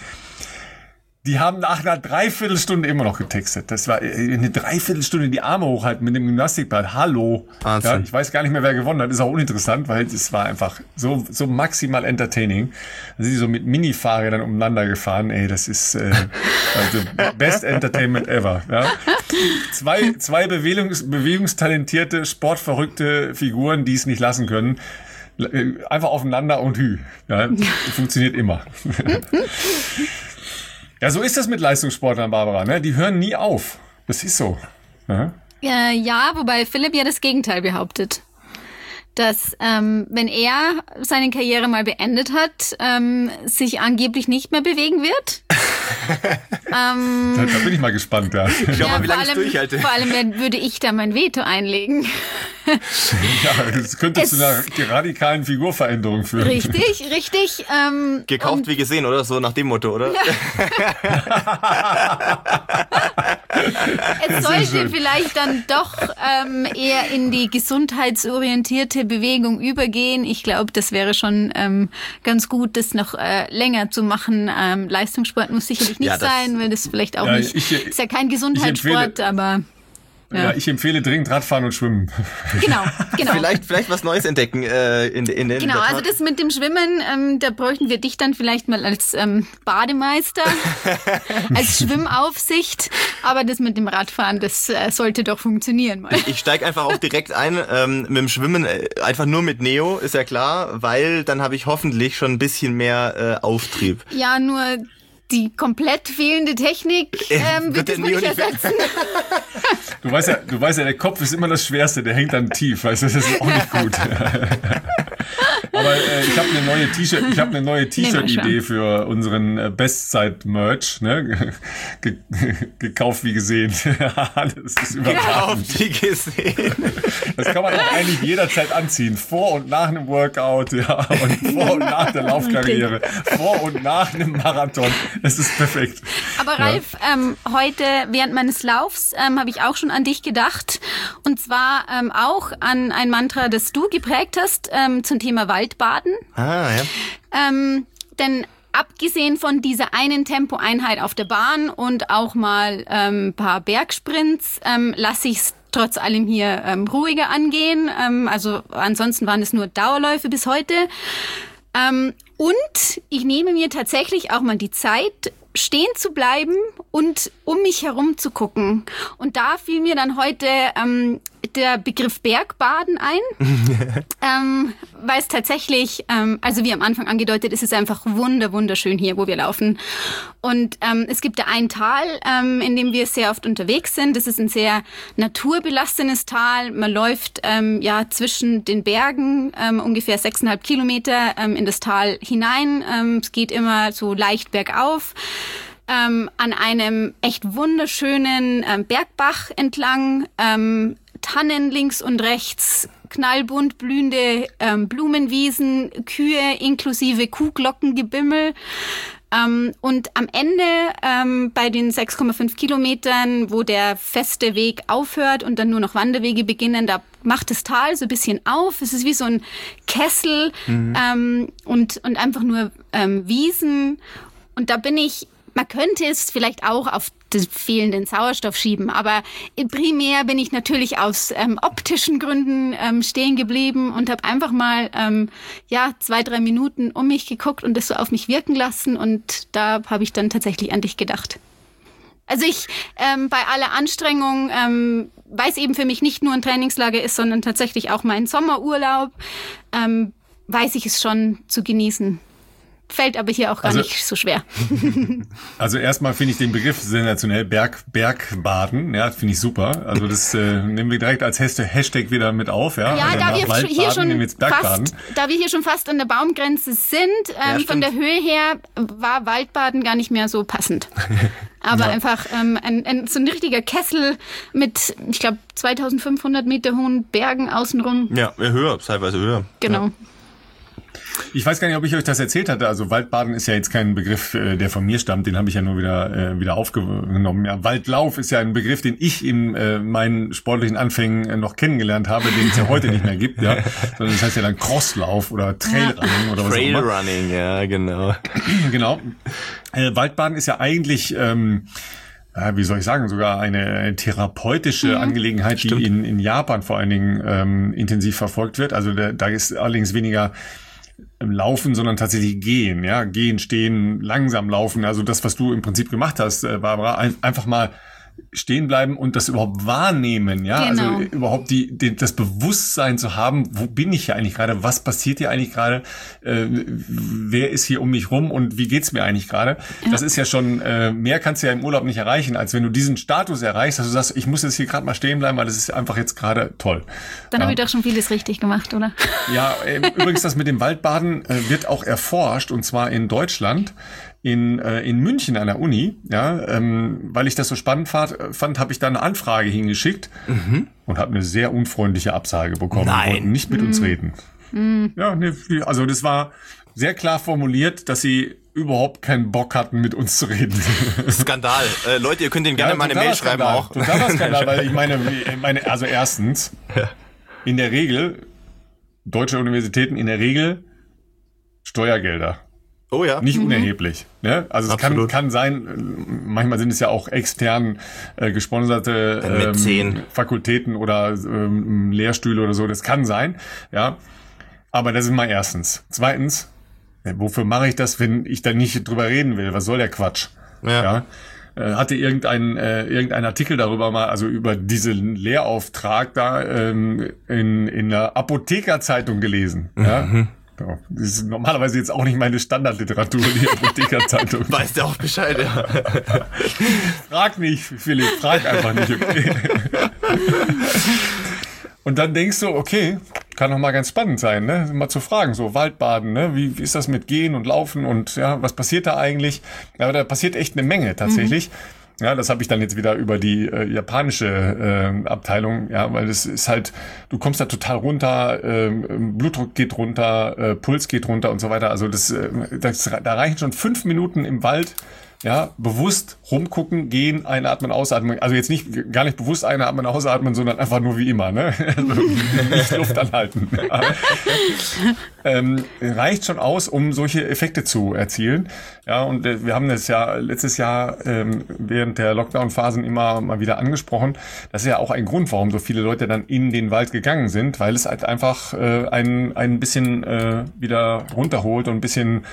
Die haben nach einer Dreiviertelstunde immer noch getextet. Das war eine Dreiviertelstunde die Arme hochhalten mit dem Gymnastikball. Hallo. Ja, ich weiß gar nicht mehr, wer gewonnen hat. Ist auch uninteressant, weil es war einfach so maximal entertaining. Da sind die so mit Mini-Fahrrädern umeinander gefahren. Ey, das ist also best entertainment ever. Ja. Zwei bewegungstalentierte, sportverrückte Figuren, die es nicht lassen können. Einfach aufeinander und hü. Ja, funktioniert immer. Ja, so ist das mit Leistungssportlern, Barbara, ne? Die hören nie auf. Das ist so. Ja, wobei Philipp ja das Gegenteil behauptet. Dass, wenn er seine Karriere mal beendet hat, sich angeblich nicht mehr bewegen wird. Da bin ich mal gespannt, ja. Schau mal, wie lange ich durchhalte. Vor allem würde ich da mein Veto einlegen. Ja, das könnte zu einer radikalen Figurveränderung führen. Richtig. Gekauft wie gesehen, oder? So nach dem Motto, oder? Ja. Es sollte vielleicht dann doch eher in die gesundheitsorientierte Bewegung übergehen. Ich glaube, das wäre schon ganz gut, das noch länger zu machen. Leistungssport muss sicherlich nicht sein, weil das vielleicht auch nicht, ist ja kein Gesundheitssport, aber... Ja, ich empfehle dringend Radfahren und Schwimmen. Genau. Vielleicht was Neues entdecken in den Genau, also das mit dem Schwimmen, da bräuchten wir dich dann vielleicht mal als Bademeister, als Schwimmaufsicht, aber das mit dem Radfahren, das sollte doch funktionieren mal. Ich steige einfach auch direkt ein mit dem Schwimmen, einfach nur mit Neo, ist ja klar, weil dann habe ich hoffentlich schon ein bisschen mehr Auftrieb. Ja, nur... Die komplett fehlende Technik wird das nicht ersetzen. Du weißt ja, der Kopf ist immer das Schwerste, der hängt dann tief, weißt du, das ist auch nicht gut. Aber ich habe eine neue T-Shirt-Idee für unseren Bestzeit-Merch, ne? Gekauft wie gesehen. Das ist überraschend. Gekauft wie gesehen. Das kann man auch eigentlich jederzeit anziehen. Vor und nach einem Workout, ja, und vor und nach der Laufkarriere, vor und nach einem Marathon. Das ist perfekt. Aber Ralf, heute während meines Laufs habe ich auch schon an dich gedacht. Und zwar auch an ein Mantra, das du geprägt hast zum Thema Waldbaden. Ah, ja. Denn abgesehen von dieser einen Tempoeinheit auf der Bahn und auch mal ein paar Bergsprints, lasse ich es trotz allem hier ruhiger angehen. Also ansonsten waren es nur Dauerläufe bis heute. Und ich nehme mir tatsächlich auch mal die Zeit, stehen zu bleiben und um mich herum zu gucken. Und da fiel mir dann heute der Begriff Bergbaden ein, weil es tatsächlich, also wie am Anfang angedeutet, ist es einfach wunderschön hier, wo wir laufen. Und es gibt da ein Tal, in dem wir sehr oft unterwegs sind. Das ist ein sehr naturbelassenes Tal. Man läuft zwischen den Bergen ungefähr 6,5 Kilometer in das Tal hinein. Es geht immer so leicht bergauf. An einem echt wunderschönen Bergbach entlang, Tannen links und rechts, knallbunt blühende Blumenwiesen, Kühe inklusive Kuhglockengebimmel. Und am Ende bei den 6,5 Kilometern, wo der feste Weg aufhört und dann nur noch Wanderwege beginnen, da macht das Tal so ein bisschen auf. Es ist wie so ein Kessel und einfach nur Wiesen. Und da bin ich, man könnte es vielleicht auch auf den fehlenden Sauerstoff schieben, aber primär bin ich natürlich aus optischen Gründen stehen geblieben und habe einfach mal 2-3 Minuten um mich geguckt und das so auf mich wirken lassen, und da habe ich dann tatsächlich an dich gedacht. Also ich bei aller Anstrengung, weil es eben für mich nicht nur ein Trainingslager ist, sondern tatsächlich auch mein Sommerurlaub, weiß ich es schon zu genießen. Fällt aber hier auch gar nicht so schwer. Also erstmal finde ich den Begriff sensationell, Bergbaden, ja, finde ich super. Also das nehmen wir direkt als Hashtag wieder mit auf, ja. Ja, da wir hier schon fast an der Baumgrenze sind, von der Höhe her war Waldbaden gar nicht mehr so passend. Aber einfach so ein richtiger Kessel mit, ich glaube, 2500 Meter hohen Bergen außenrum. Ja, höher, teilweise höher. Genau. Ja. Ich weiß gar nicht, ob ich euch das erzählt hatte. Also Waldbaden ist ja jetzt kein Begriff, der von mir stammt. Den habe ich ja nur wieder aufgenommen. Ja, Waldlauf ist ja ein Begriff, den ich in meinen sportlichen Anfängen noch kennengelernt habe, den es ja heute nicht mehr gibt. Ja, sondern das heißt ja dann Crosslauf oder Trailrunning oder was auch immer. Trailrunning, ja, genau. Genau. Waldbaden ist ja eigentlich wie soll ich sagen, sogar eine therapeutische Angelegenheit, die in Japan vor allen Dingen intensiv verfolgt wird. Also da ist allerdings weniger Laufen, sondern tatsächlich Gehen. Ja, Gehen, Stehen, langsam laufen. Also das, was du im Prinzip gemacht hast, Barbara, einfach mal stehen bleiben und das überhaupt wahrnehmen, ja, genau. Also überhaupt das Bewusstsein zu haben, wo bin ich hier eigentlich gerade, was passiert hier eigentlich gerade, wer ist hier um mich rum und wie geht's mir eigentlich gerade? Ja. Das ist ja schon, mehr kannst du ja im Urlaub nicht erreichen, als wenn du diesen Status erreichst, dass du sagst, ich muss jetzt hier gerade mal stehen bleiben, weil das ist einfach jetzt gerade toll. Dann habe ich doch schon vieles richtig gemacht, oder? Ja, übrigens das mit dem Waldbaden wird auch erforscht, und zwar in Deutschland. In München an der Uni, ja, weil ich das so spannend fand, habe ich da eine Anfrage hingeschickt und habe eine sehr unfreundliche Absage bekommen. Nein. Wollten nicht mit uns reden. Ja, nee, also das war sehr klar formuliert, dass sie überhaupt keinen Bock hatten, mit uns zu reden. Skandal. Leute, ihr könnt denen gerne mal eine Mail schreiben auch. Totaler Skandal, weil ich meine, also erstens, in der Regel, deutsche Universitäten in der Regel Steuergelder. Oh ja. Nicht unerheblich. Ne? Also es kann sein, manchmal sind es ja auch extern gesponserte Fakultäten oder Lehrstühle oder so. Das kann sein, ja. Aber das ist mal erstens. Zweitens, wofür mache ich das, wenn ich da nicht drüber reden will? Was soll der Quatsch? Ja. Hatte irgendein Artikel darüber mal, also über diesen Lehrauftrag da in der Apothekerzeitung gelesen. Ja. Das ist normalerweise jetzt auch nicht meine Standardliteratur, die Apothekerzeitung. Weißt du auch Bescheid, ja. Frag nicht, Philipp, frag einfach nicht, okay. Und dann denkst du, okay, kann doch mal ganz spannend sein, ne? Mal zu fragen, so Waldbaden, ne? Wie ist das mit Gehen und Laufen und ja, was passiert da eigentlich? Ja, aber da passiert echt eine Menge tatsächlich. Ja, das habe ich dann jetzt wieder über die japanische Abteilung, ja, weil das ist halt, du kommst da total runter, Blutdruck geht runter, Puls geht runter und so weiter. Also da reichen schon 5 Minuten im Wald, ja, bewusst rumgucken, gehen, einatmen, ausatmen. Also jetzt gar nicht bewusst einatmen, ausatmen, sondern einfach nur wie immer, ne? Also nicht Luft anhalten. Ja. Reicht schon aus, um solche Effekte zu erzielen. Ja, und wir haben das ja letztes Jahr während der Lockdown-Phasen immer mal wieder angesprochen. Das ist ja auch ein Grund, warum so viele Leute dann in den Wald gegangen sind, weil es halt einfach ein bisschen wieder runterholt und ein bisschen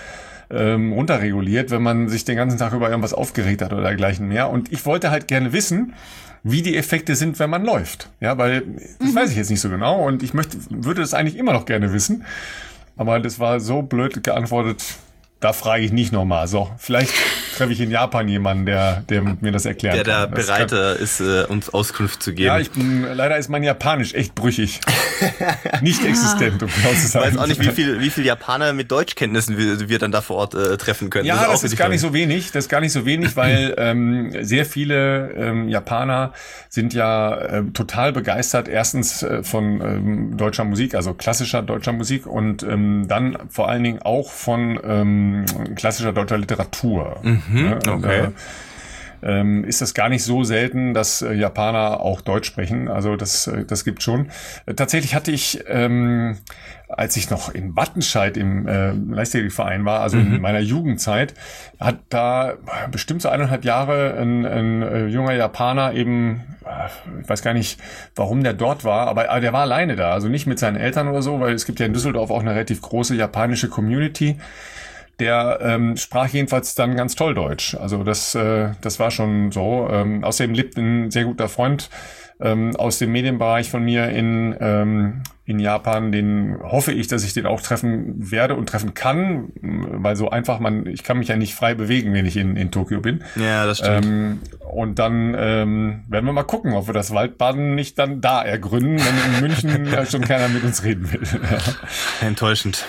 runterreguliert, wenn man sich den ganzen Tag über irgendwas aufgeregt hat oder dergleichen mehr. Und ich wollte halt gerne wissen, wie die Effekte sind, wenn man läuft. Ja, weil das weiß ich jetzt nicht so genau und ich würde das eigentlich immer noch gerne wissen. Aber das war so blöd geantwortet, da frage ich nicht nochmal. So, vielleicht treffe ich in Japan jemanden, der mir das erklären kann. Der da bereiter ist, uns Auskunft zu geben. Ja, leider ist mein Japanisch echt brüchig. Nicht existent, um genau zu sagen. Ich weiß auch nicht, wie viel Japaner mit Deutschkenntnissen wir dann da vor Ort treffen können. Ja, das ist gar nicht so wenig. Das ist gar nicht so wenig, weil sehr viele Japaner sind ja total begeistert. Erstens von deutscher Musik, also klassischer deutscher Musik und dann vor allen Dingen auch von klassischer deutscher Literatur. Okay. Ist das gar nicht so selten, dass Japaner auch Deutsch sprechen. Also das gibt schon. Tatsächlich hatte ich, als ich noch in Wattenscheid im Leichtathletikverein war, also in meiner Jugendzeit, hat da bestimmt so 1,5 Jahre ein junger Japaner eben, ich weiß gar nicht, warum der dort war, aber der war alleine da, also nicht mit seinen Eltern oder so, weil es gibt ja in Düsseldorf auch eine relativ große japanische Community. Der sprach jedenfalls dann ganz toll Deutsch. Also das war schon so. Außerdem lebt ein sehr guter Freund aus dem Medienbereich von mir in Japan. Den hoffe ich, dass ich den auch treffen werde und treffen kann, weil so einfach ich kann mich ja nicht frei bewegen, wenn ich in Tokio bin. Ja, das stimmt. Und dann werden wir mal gucken, ob wir das Waldbaden nicht dann da ergründen, wenn in München ja schon keiner mit uns reden will. Enttäuschend.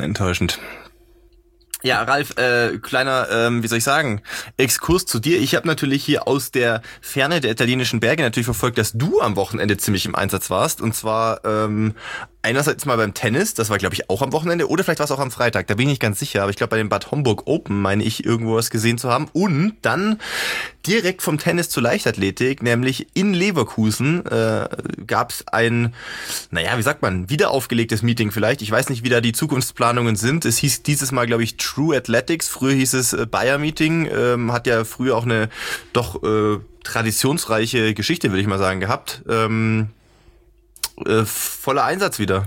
Ja, Ralf, kleiner, wie soll ich sagen, Exkurs zu dir. Ich habe natürlich hier aus der Ferne der italienischen Berge natürlich verfolgt, dass du am Wochenende ziemlich im Einsatz warst. Und zwar einerseits mal beim Tennis, das war glaube ich auch am Wochenende, oder vielleicht war es auch am Freitag, da bin ich nicht ganz sicher, aber ich glaube bei dem Bad Homburg Open meine ich irgendwo was gesehen zu haben. Und dann direkt vom Tennis zur Leichtathletik, nämlich in Leverkusen gab es ein, wie sagt man, wiederaufgelegtes Meeting vielleicht. Ich weiß nicht, wie da die Zukunftsplanungen sind. Es hieß dieses Mal, glaube ich, True Athletics. Früher hieß es Bayer Meeting. Hat ja früher auch eine doch traditionsreiche Geschichte, würde ich mal sagen, gehabt. Voller Einsatz wieder.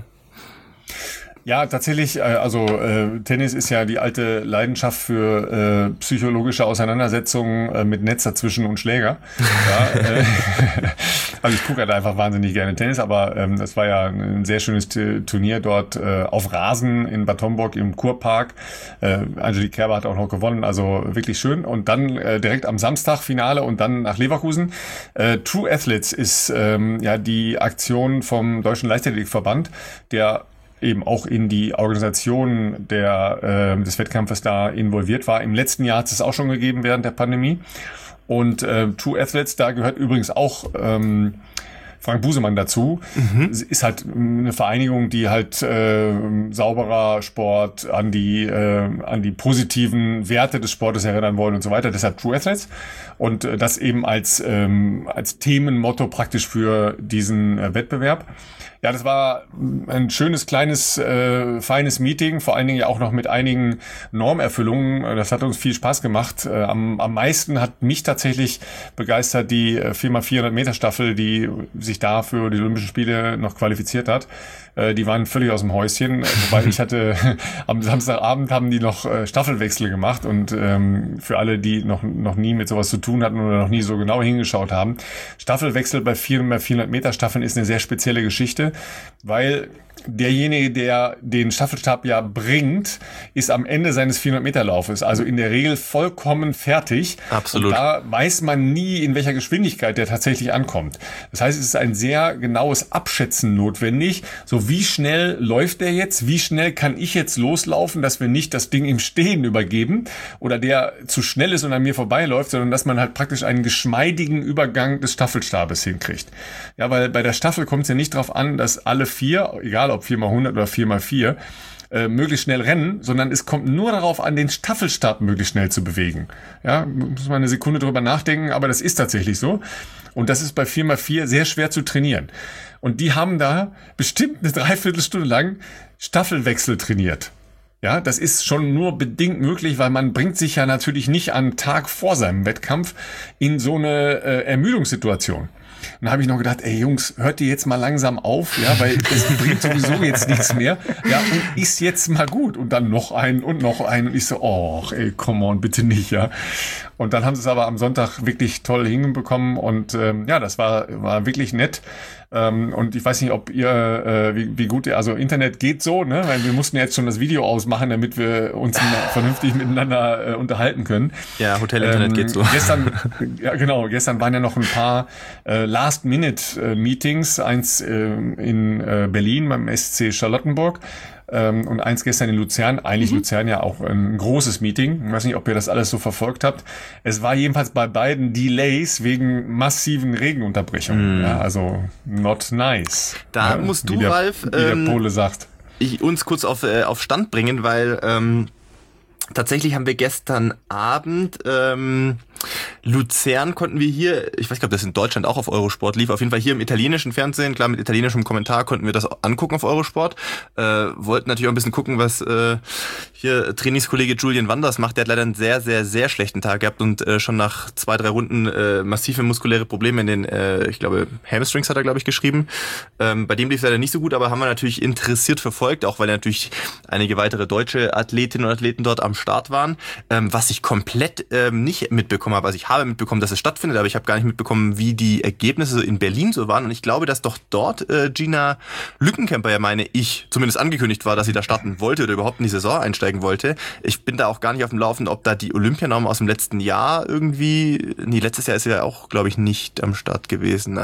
Ja, tatsächlich, Tennis ist ja die alte Leidenschaft für psychologische Auseinandersetzungen mit Netz dazwischen und Schläger. Ja, also ich gucke halt einfach wahnsinnig gerne Tennis, aber das war ja ein sehr schönes Turnier dort auf Rasen in Bad Homburg im Kurpark. Angelique Kerber hat auch noch gewonnen, also wirklich schön. Und dann direkt am Samstag Finale und dann nach Leverkusen. True Athletes ist die Aktion vom Deutschen Leichtathletikverband, der eben auch in die Organisation des Wettkampfes da involviert war. Im letzten Jahr hat es auch schon gegeben während der Pandemie. Und True Athletes, da gehört übrigens auch Frank Busemann dazu. Ist halt eine Vereinigung, die halt sauberer Sport an die positiven Werte des Sportes erinnern wollen und so weiter. Deshalb True Athletes. Und das eben als Themenmotto praktisch für diesen Wettbewerb. Ja, das war ein schönes, kleines, feines Meeting, vor allen Dingen ja auch noch mit einigen Normerfüllungen. Das hat uns viel Spaß gemacht. Am meisten hat mich tatsächlich begeistert die 4x400 Meter Staffel, die sich da für die Olympischen Spiele noch qualifiziert hat. Die waren völlig aus dem Häuschen, wobei ich hatte, am Samstagabend haben die noch Staffelwechsel gemacht und für alle, die noch nie mit sowas zu tun hatten oder noch nie so genau hingeschaut haben, Staffelwechsel bei 4x400 Meter Staffeln ist eine sehr spezielle Geschichte, weil derjenige, der den Staffelstab ja bringt, ist am Ende seines 400-Meter-Laufes, also in der Regel vollkommen fertig. Absolut. Und da weiß man nie, in welcher Geschwindigkeit der tatsächlich ankommt. Das heißt, es ist ein sehr genaues Abschätzen notwendig. So, wie schnell läuft der jetzt? Wie schnell kann ich jetzt loslaufen, dass wir nicht das Ding im Stehen übergeben oder der zu schnell ist und an mir vorbeiläuft, sondern dass man halt praktisch einen geschmeidigen Übergang des Staffelstabes hinkriegt. Ja, weil bei der Staffel kommt es ja nicht darauf an, dass alle vier, egal ob 4x100 oder 4x4, möglichst schnell rennen, sondern es kommt nur darauf an, den Staffelstab möglichst schnell zu bewegen. Ja, muss man eine Sekunde drüber nachdenken, aber das ist tatsächlich so. Und das ist bei 4x4 sehr schwer zu trainieren. Und die haben da bestimmt eine Dreiviertelstunde lang Staffelwechsel trainiert. Ja, das ist schon nur bedingt möglich, weil man bringt sich ja natürlich nicht am Tag vor seinem Wettkampf in so eine Ermüdungssituation. Und dann habe ich noch gedacht, ey Jungs, hört ihr jetzt mal langsam auf, ja, weil es bringt sowieso jetzt nichts mehr. Ja, und ist jetzt mal gut. Und dann noch einen und noch einen. Und ich so, oh, ey, come on, bitte nicht, ja. Und dann haben sie es aber am Sonntag wirklich toll hinbekommen. Und ja, das war wirklich nett. Und ich weiß nicht, ob ihr, wie gut ihr, also Internet geht so, ne, weil wir mussten jetzt schon das Video ausmachen, damit wir uns vernünftig miteinander unterhalten können. Ja, Hotel-Internet geht so. Gestern waren ja noch ein paar Last-Minute-Meetings, eins in Berlin beim SC Charlottenburg. Und eins gestern in Luzern, eigentlich Luzern ja auch ein großes Meeting. Ich weiß nicht, ob ihr das alles so verfolgt habt. Es war jedenfalls bei beiden Delays wegen massiven Regenunterbrechungen. Ja, also not nice. Da musst du, Ralf, wie der Pole sagt. Uns kurz auf Stand bringen, weil tatsächlich haben wir gestern Abend Luzern konnten wir hier, ich weiß nicht, ob das in Deutschland auch auf Eurosport lief, auf jeden Fall hier im italienischen Fernsehen, klar mit italienischem Kommentar konnten wir das angucken auf Eurosport. Wollten natürlich auch ein bisschen gucken, was hier Trainingskollege Julian Wanders macht. Der hat leider einen sehr, sehr, sehr schlechten Tag gehabt und schon nach 2-3 Runden massive muskuläre Probleme in den, ich glaube, Hamstrings hat er, glaube ich, geschrieben. Bei dem lief es leider nicht so gut, aber haben wir natürlich interessiert verfolgt, auch weil natürlich einige weitere deutsche Athletinnen und Athleten dort am Start waren. Was ich komplett nicht mitbekommen habe. Also ich habe mitbekommen, dass es stattfindet, aber ich habe gar nicht mitbekommen, wie die Ergebnisse in Berlin so waren. Und ich glaube, dass doch dort Gina Lückenkämper, ja meine ich, zumindest angekündigt war, dass sie da starten wollte oder überhaupt in die Saison einsteigen wollte. Ich bin da auch gar nicht auf dem Laufenden, ob da die Olympianorm aus dem letzten Jahr irgendwie, nee, letztes Jahr ist sie ja auch, glaube ich, nicht am Start gewesen.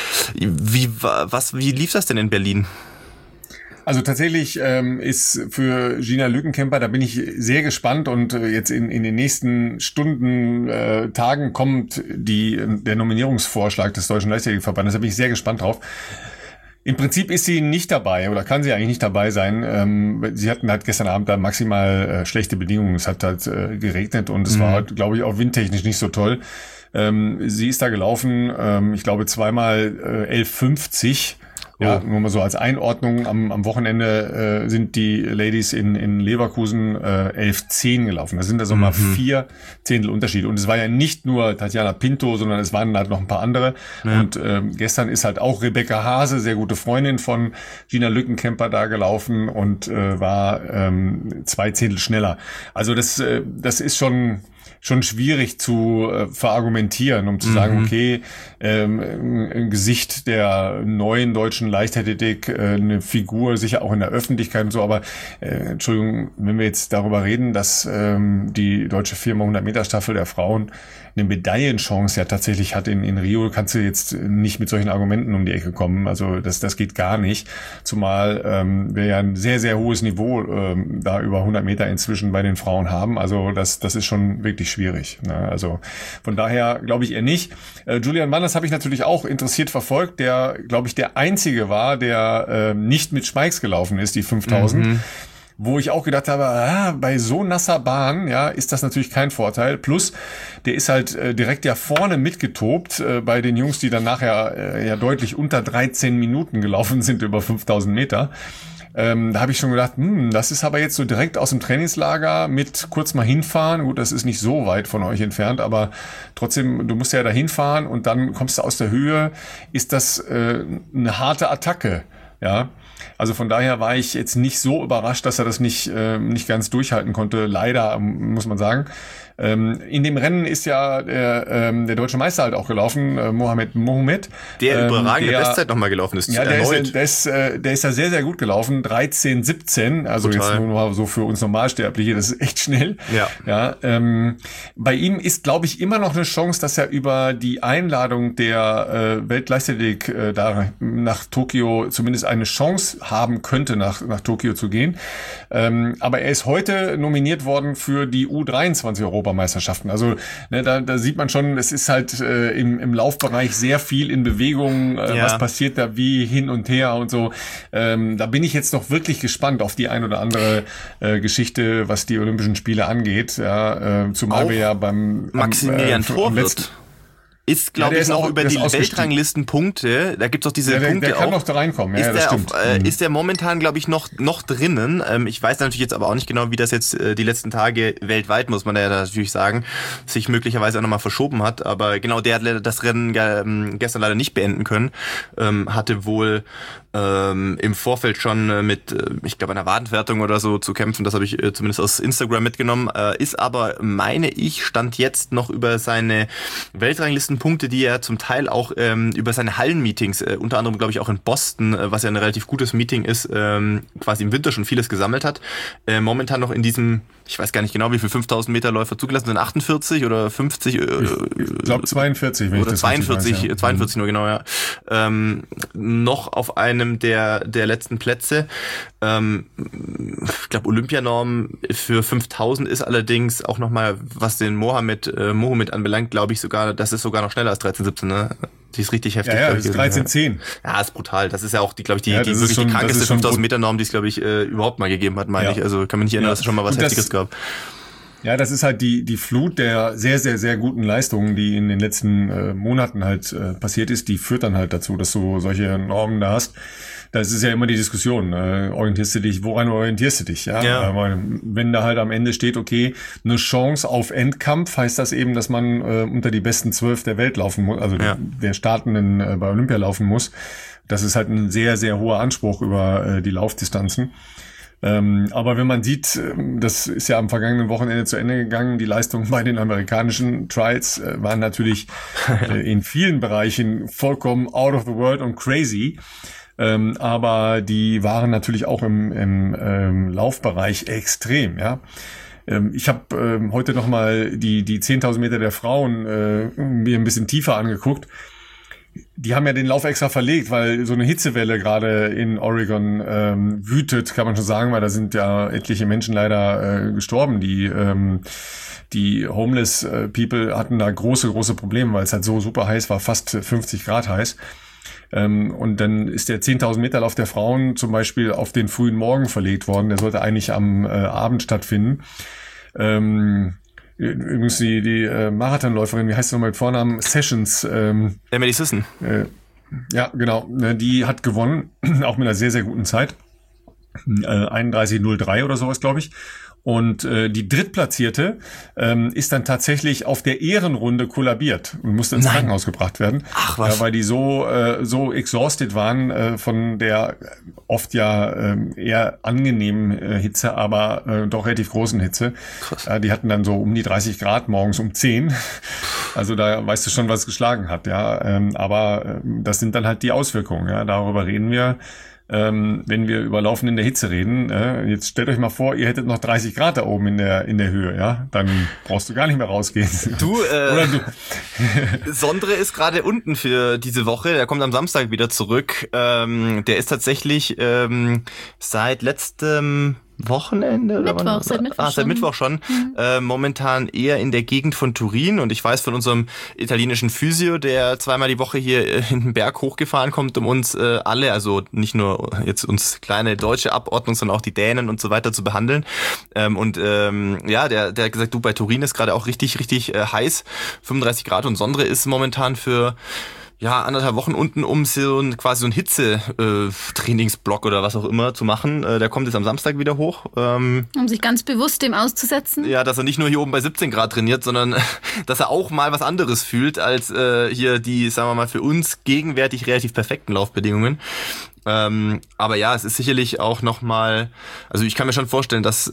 Wie lief das denn in Berlin? Also tatsächlich ist für Gina Lückenkämper, da bin ich sehr gespannt und jetzt in den nächsten Stunden, Tagen kommt der Nominierungsvorschlag des Deutschen Leichtathletikverbandes, da bin ich sehr gespannt drauf. Im Prinzip ist sie nicht dabei oder kann sie eigentlich nicht dabei sein. Sie hatten halt gestern Abend da maximal schlechte Bedingungen. Es hat halt geregnet und es war halt, glaube ich, auch windtechnisch nicht so toll. Sie ist da gelaufen, ich glaube zweimal 11,50. Ja, nur mal so als Einordnung, am Wochenende sind die Ladies in Leverkusen 11,10 gelaufen. Das sind also mal 4 Zehntel Unterschied. Und es war ja nicht nur Tatjana Pinto, sondern es waren halt noch ein paar andere. Ja. Und gestern ist halt auch Rebecca Hase, sehr gute Freundin von Gina Lückenkämper, da gelaufen und war 2 Zehntel schneller. Also das ist schon schwierig zu verargumentieren, um zu sagen, okay, im Gesicht der neuen deutschen Leichtathletik eine Figur, sicher auch in der Öffentlichkeit und so, aber Entschuldigung, wenn wir jetzt darüber reden, dass die deutsche 4x100-Meter-Staffel der Frauen eine Medaillenchance ja tatsächlich hat in Rio, kannst du jetzt nicht mit solchen Argumenten um die Ecke kommen. Also das geht gar nicht. Zumal wir ja ein sehr, sehr hohes Niveau da über 100 Meter inzwischen bei den Frauen haben. Also das ist schon wirklich schwierig. Ne? Also von daher glaube ich eher nicht. Julian Wanders habe ich natürlich auch interessiert verfolgt, der, glaube ich, der Einzige war, der nicht mit Schmeichs gelaufen ist, die 5000. Wo ich auch gedacht habe, bei so nasser Bahn, ja, ist das natürlich kein Vorteil. Plus, der ist halt direkt ja vorne mitgetobt bei den Jungs, die dann nachher ja deutlich unter 13 Minuten gelaufen sind über 5000 Meter. Da habe ich schon gedacht, das ist aber jetzt so direkt aus dem Trainingslager mit kurz mal hinfahren. Gut, das ist nicht so weit von euch entfernt, aber trotzdem, du musst ja da hinfahren und dann kommst du aus der Höhe. Ist das eine harte Attacke, ja? Also von daher war ich jetzt nicht so überrascht, dass er das nicht ganz durchhalten konnte. Leider, muss man sagen. In dem Rennen ist ja der deutsche Meister halt auch gelaufen, Mohamed. Der überragende Bestzeit nochmal gelaufen ist. Ja, der ist ja sehr, sehr gut gelaufen. 13,17. Also total. Jetzt nur mal so für uns Normalsterbliche, das ist echt schnell. Ja. Bei ihm ist, glaube ich, immer noch eine Chance, dass er über die Einladung der Weltleichtathletik da nach Tokio zumindest eine Chance haben könnte, nach Tokio zu gehen. Aber er ist heute nominiert worden für die U23 Europameisterschaften. Also da sieht man schon, es ist halt im Laufbereich sehr viel in Bewegung, was passiert da wie hin und her und so. Da bin ich jetzt noch wirklich gespannt auf die ein oder andere Geschichte, was die Olympischen Spiele angeht. Ja, zumal auch wir ja beim Maximilian Vorwirt. ist, glaube ich, noch über die Weltranglistenpunkte. Da gibt's auch diese Punkte. Der kann noch da reinkommen. Ja, das stimmt. Ist der momentan, glaube ich, noch drinnen. Ich weiß natürlich jetzt aber auch nicht genau, wie das jetzt die letzten Tage weltweit, muss man ja natürlich sagen, sich möglicherweise auch nochmal verschoben hat. Aber genau, der hat das Rennen gestern leider nicht beenden können. Hatte wohl im Vorfeld schon mit, ich glaube, einer Wadenwertung oder so zu kämpfen. Das habe ich zumindest aus Instagram mitgenommen. Ist aber, meine ich, stand jetzt noch über seine Weltranglistenpunkte, die er zum Teil auch über seine Hallenmeetings, unter anderem, glaube ich, auch in Boston, was ja ein relativ gutes Meeting ist, quasi im Winter schon vieles gesammelt hat. Momentan noch in diesem, ich weiß gar nicht genau, wie viel 5000 Meter Läufer zugelassen sind, 48 oder 50? Ich glaube 42, wenn ich das 42, weiß, ja. 42 nur genau, ja. Noch auf einem der letzten Plätze. Ich glaube, Olympianorm für 5000 ist allerdings auch nochmal, was den Mohammed anbelangt, glaube ich sogar, das ist sogar noch schneller als 13,17, ne? Die ist richtig heftig. Ja, das ist 13,10. Ja, ist brutal. Das ist ja auch die krankeste 5000 Meter Norm, die es, glaube ich, überhaupt mal gegeben hat, meine ich. Also kann mich nicht erinnern, dass es schon mal was Heftiges gab. Ja, das ist halt die Flut der sehr, sehr, sehr guten Leistungen, die in den letzten Monaten halt passiert ist, die führt dann halt dazu, dass du solche Normen da hast. Das ist ja immer die Diskussion. Woran orientierst du dich? Ja? Aber wenn da halt am Ende steht, okay, eine Chance auf Endkampf, heißt das eben, dass man unter die besten 12 der Welt laufen muss, also der Startenden bei Olympia laufen muss. Das ist halt ein sehr, sehr hoher Anspruch über die Laufdistanzen. Aber wenn man sieht, das ist ja am vergangenen Wochenende zu Ende gegangen, die Leistungen bei den amerikanischen Trials waren natürlich in vielen Bereichen vollkommen out of the world und crazy. Aber die waren natürlich auch im Laufbereich extrem, ja. Ich habe heute nochmal die 10.000 Meter der Frauen mir ein bisschen tiefer angeguckt. Die haben ja den Lauf extra verlegt, weil so eine Hitzewelle gerade in Oregon wütet, kann man schon sagen, weil da sind ja etliche Menschen leider gestorben. Die Homeless People hatten da große Probleme, weil es halt so super heiß war, fast 50 Grad heiß. Und dann ist der 10.000 Meter Lauf der Frauen zum Beispiel auf den frühen Morgen verlegt worden. Der sollte eigentlich am Abend stattfinden. Übrigens die Marathonläuferin, wie heißt sie nochmal mit Vornamen? Sessions. Emily Sisson. Ja, genau. Die hat gewonnen, auch mit einer sehr, sehr guten Zeit. 31,03 oder sowas, glaube ich. Und die Drittplatzierte ist dann tatsächlich auf der Ehrenrunde kollabiert und musste ins Krankenhaus gebracht werden. Ach was. Weil die so exhausted waren von der oft ja eher angenehmen Hitze, aber doch relativ großen Hitze. Krass. Die hatten dann so um die 30 Grad morgens um 10. Also da weißt du schon, was geschlagen hat. Ja, aber das sind dann halt die Auswirkungen. Ja, darüber reden wir. Wenn wir über Laufen in der Hitze reden, jetzt stellt euch mal vor, ihr hättet noch 30 Grad da oben in der Höhe, ja, dann brauchst du gar nicht mehr rausgehen. Oder du. Sondre ist gerade unten für diese Woche, der kommt am Samstag wieder zurück. Der ist tatsächlich seit letztem Wochenende? Seit Mittwoch schon. Momentan eher in der Gegend von Turin, und ich weiß von unserem italienischen Physio, der zweimal die Woche hier in den Berg hochgefahren kommt, um uns alle, also nicht nur jetzt uns kleine deutsche Abordnung, sondern auch die Dänen und so weiter zu behandeln. Der hat gesagt, bei Turin ist gerade auch richtig heiß, 35 Grad, und Sondre ist momentan für 1,5 Wochen unten, um quasi so einen Hitze-Trainingsblock oder was auch immer zu machen. Der kommt jetzt am Samstag wieder hoch. Um sich ganz bewusst dem auszusetzen. Ja, dass er nicht nur hier oben bei 17 Grad trainiert, sondern dass er auch mal was anderes fühlt als hier die, sagen wir mal, für uns gegenwärtig relativ perfekten Laufbedingungen. Aber ja, es ist sicherlich auch nochmal, also ich kann mir schon vorstellen, dass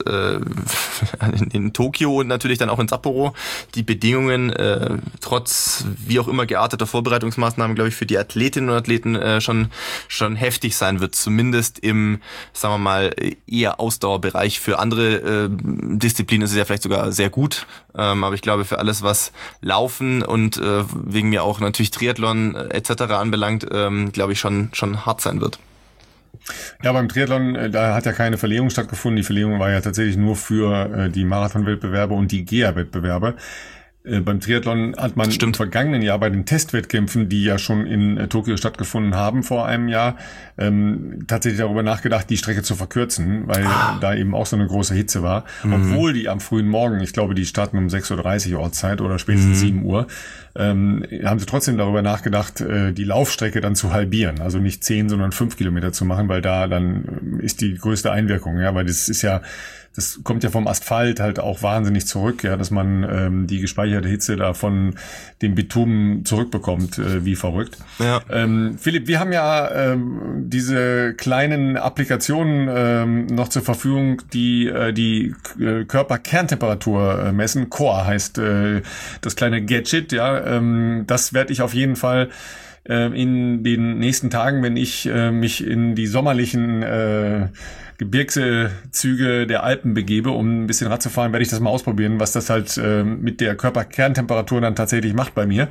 in Tokio und natürlich dann auch in Sapporo die Bedingungen trotz wie auch immer gearteter Vorbereitungsmaßnahmen, glaube ich, für die Athletinnen und Athleten schon heftig sein wird. Zumindest im, sagen wir mal, eher Ausdauerbereich. Für andere Disziplinen ist es ja vielleicht sogar sehr gut. Aber ich glaube, für alles, was Laufen und wegen mir auch natürlich Triathlon etc. anbelangt, glaube ich, schon hart sein wird. Ja, beim Triathlon, da hat ja keine Verlegung stattgefunden. Die Verlegung war ja tatsächlich nur für die Marathon-Wettbewerbe und die GEA-Wettbewerbe. Beim Triathlon hat man im vergangenen Jahr bei den Testwettkämpfen, die ja schon in Tokio stattgefunden haben vor einem Jahr, tatsächlich darüber nachgedacht, die Strecke zu verkürzen, weil da eben auch so eine große Hitze war. Obwohl die am frühen Morgen, ich glaube, die starten um 6.30 Uhr Ortszeit oder spätestens 7 Uhr, haben sie trotzdem darüber nachgedacht, die Laufstrecke dann zu halbieren. Also nicht 10, sondern 5 Kilometer zu machen, weil da dann ist die größte Einwirkung. Ja, weil das kommt ja vom Asphalt halt auch wahnsinnig zurück, ja, dass man die gespeicherte Hitze da von dem Bitumen zurückbekommt, wie verrückt. Ja. Philipp, wir haben ja diese kleinen Applikationen noch zur Verfügung, die die Körperkerntemperatur messen. Core heißt das kleine Gadget, ja. Das werde ich auf jeden Fall in den nächsten Tagen, wenn ich mich in die sommerlichen Gebirgszüge der Alpen begebe, um ein bisschen Rad zu fahren, werde ich das mal ausprobieren, was das halt mit der Körperkerntemperatur dann tatsächlich macht bei mir.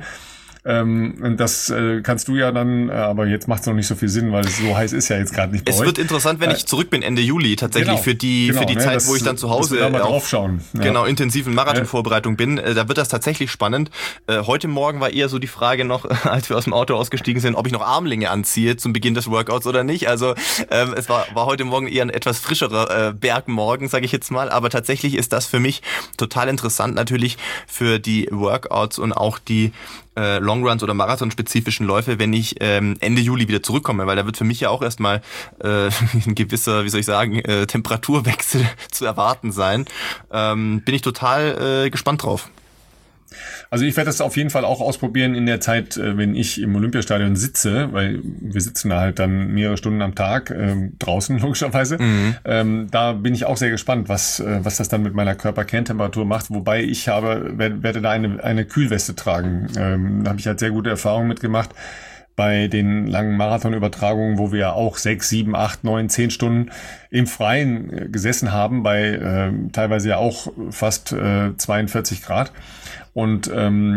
Und das kannst du ja dann, aber jetzt macht es noch nicht so viel Sinn, weil es so heiß ist ja jetzt gerade nicht bei euch. Es wird interessant, wenn ich zurück bin Ende Juli tatsächlich für die Zeit, wo ich dann zu Hause draufschauen. Genau, intensiven Marathonvorbereitung bin. Da wird das tatsächlich spannend. Heute Morgen war eher so die Frage noch, als wir aus dem Auto ausgestiegen sind, ob ich noch Armlinge anziehe zum Beginn des Workouts oder nicht. Also es war heute Morgen eher ein etwas frischerer Bergmorgen, sage ich jetzt mal. Aber tatsächlich ist das für mich total interessant natürlich für die Workouts und auch die Longruns oder marathonspezifischen Läufe, wenn ich Ende Juli wieder zurückkomme, weil da wird für mich ja auch erstmal ein gewisser, Temperaturwechsel zu erwarten sein. Bin ich total gespannt drauf. Also ich werde das auf jeden Fall auch ausprobieren in der Zeit, wenn ich im Olympiastadion sitze, weil wir sitzen da halt dann mehrere Stunden am Tag draußen logischerweise. Da bin ich auch sehr gespannt, was das dann mit meiner Körperkerntemperatur macht, wobei ich werde da eine Kühlweste tragen. Da habe ich halt sehr gute Erfahrungen mitgemacht bei den langen Marathonübertragungen, wo wir auch 6, 7, 8, 9, 10 Stunden im Freien gesessen haben, bei teilweise ja auch fast 42 Grad. Und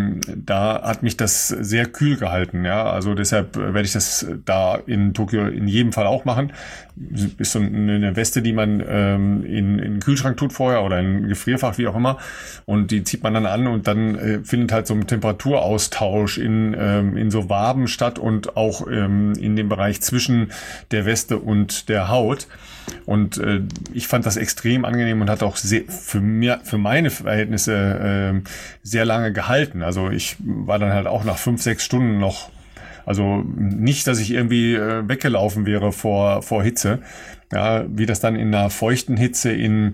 da hat mich das sehr kühl gehalten, ja. Also deshalb werde ich das da in Tokio in jedem Fall auch machen. Ist so eine Weste, die man in den Kühlschrank tut vorher oder in ein Gefrierfach, wie auch immer. Und die zieht man dann an und dann findet halt so ein Temperaturaustausch in so Waben statt und auch in dem Bereich zwischen der Weste und der Haut. Und ich fand das extrem angenehm und hat auch für meine Verhältnisse sehr lange gehalten. Also ich war dann halt auch nach 5, 6 Stunden noch, also nicht, dass ich irgendwie weggelaufen wäre vor Hitze. Ja, wie das dann in einer feuchten Hitze in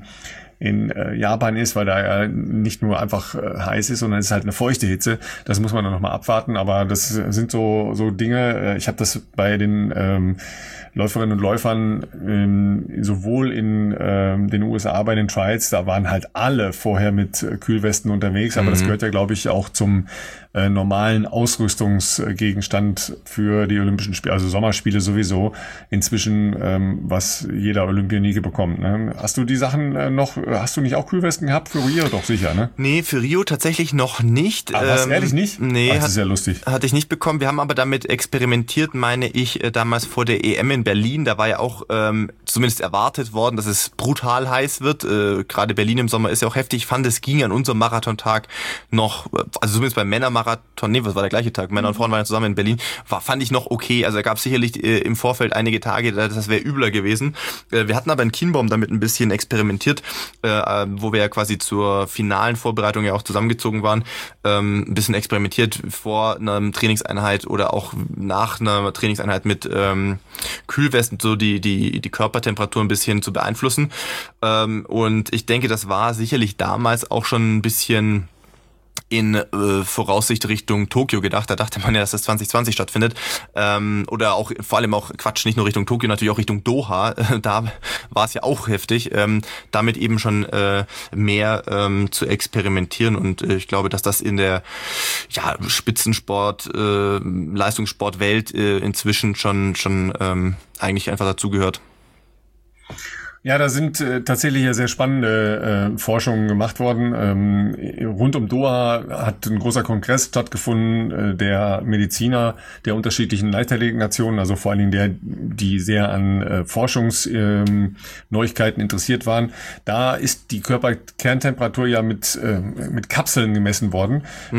Japan ist, weil da ja nicht nur einfach heiß ist, sondern es ist halt eine feuchte Hitze. Das muss man dann nochmal abwarten, aber das sind so Dinge. Ich habe das bei den Läuferinnen und Läufern sowohl in den USA bei den Trials, da waren halt alle vorher mit Kühlwesten unterwegs, aber das gehört ja, glaube ich, auch zum normalen Ausrüstungsgegenstand für die Olympischen Spiele, also Sommerspiele sowieso, inzwischen, was jeder Olympioniker bekommt. Ne? Hast du die Sachen hast du nicht auch Kühlwesten gehabt für Rio? Doch sicher, ne? Nee, für Rio tatsächlich noch nicht. Aber was, ehrlich nicht? Nee. Ach, das ist ja lustig. Hatte ich nicht bekommen. Wir haben aber damit experimentiert, meine ich, damals vor der EM in Berlin. Da war ja auch zumindest erwartet worden, dass es brutal heiß wird. Gerade Berlin im Sommer ist ja auch heftig. Ich fand, es ging an unserem Marathontag noch, also zumindest beim Männermarathon, das war der gleiche Tag, Männer und Frauen waren ja zusammen in Berlin, fand ich noch okay. Also da gab es sicherlich im Vorfeld einige Tage, das wäre übler gewesen. Wir hatten aber in Kienbaum damit ein bisschen experimentiert, wo wir ja quasi zur finalen Vorbereitung ja auch zusammengezogen waren, ein bisschen experimentiert vor einer Trainingseinheit oder auch nach einer Trainingseinheit mit Kühlwesten, so die Körpertemperatur ein bisschen zu beeinflussen. Und ich denke, das war sicherlich damals auch schon ein bisschen in Voraussicht Richtung Tokio gedacht. Da dachte man ja, dass das 2020 stattfindet. Oder auch vor allem auch nicht nur Richtung Tokio, natürlich auch Richtung Doha. Da war es ja auch heftig. Damit eben schon mehr zu experimentieren. Und ich glaube, dass das in der Spitzensport, Leistungssportwelt inzwischen schon eigentlich einfach dazugehört. Ja, da sind tatsächlich ja sehr spannende Forschungen gemacht worden. Rund um Doha hat ein großer Kongress stattgefunden der Mediziner der unterschiedlichen Leichtathletik-Nationen, also vor allen Dingen die sehr an Forschungsneuigkeiten interessiert waren. Da ist die Körperkerntemperatur ja mit Kapseln gemessen worden.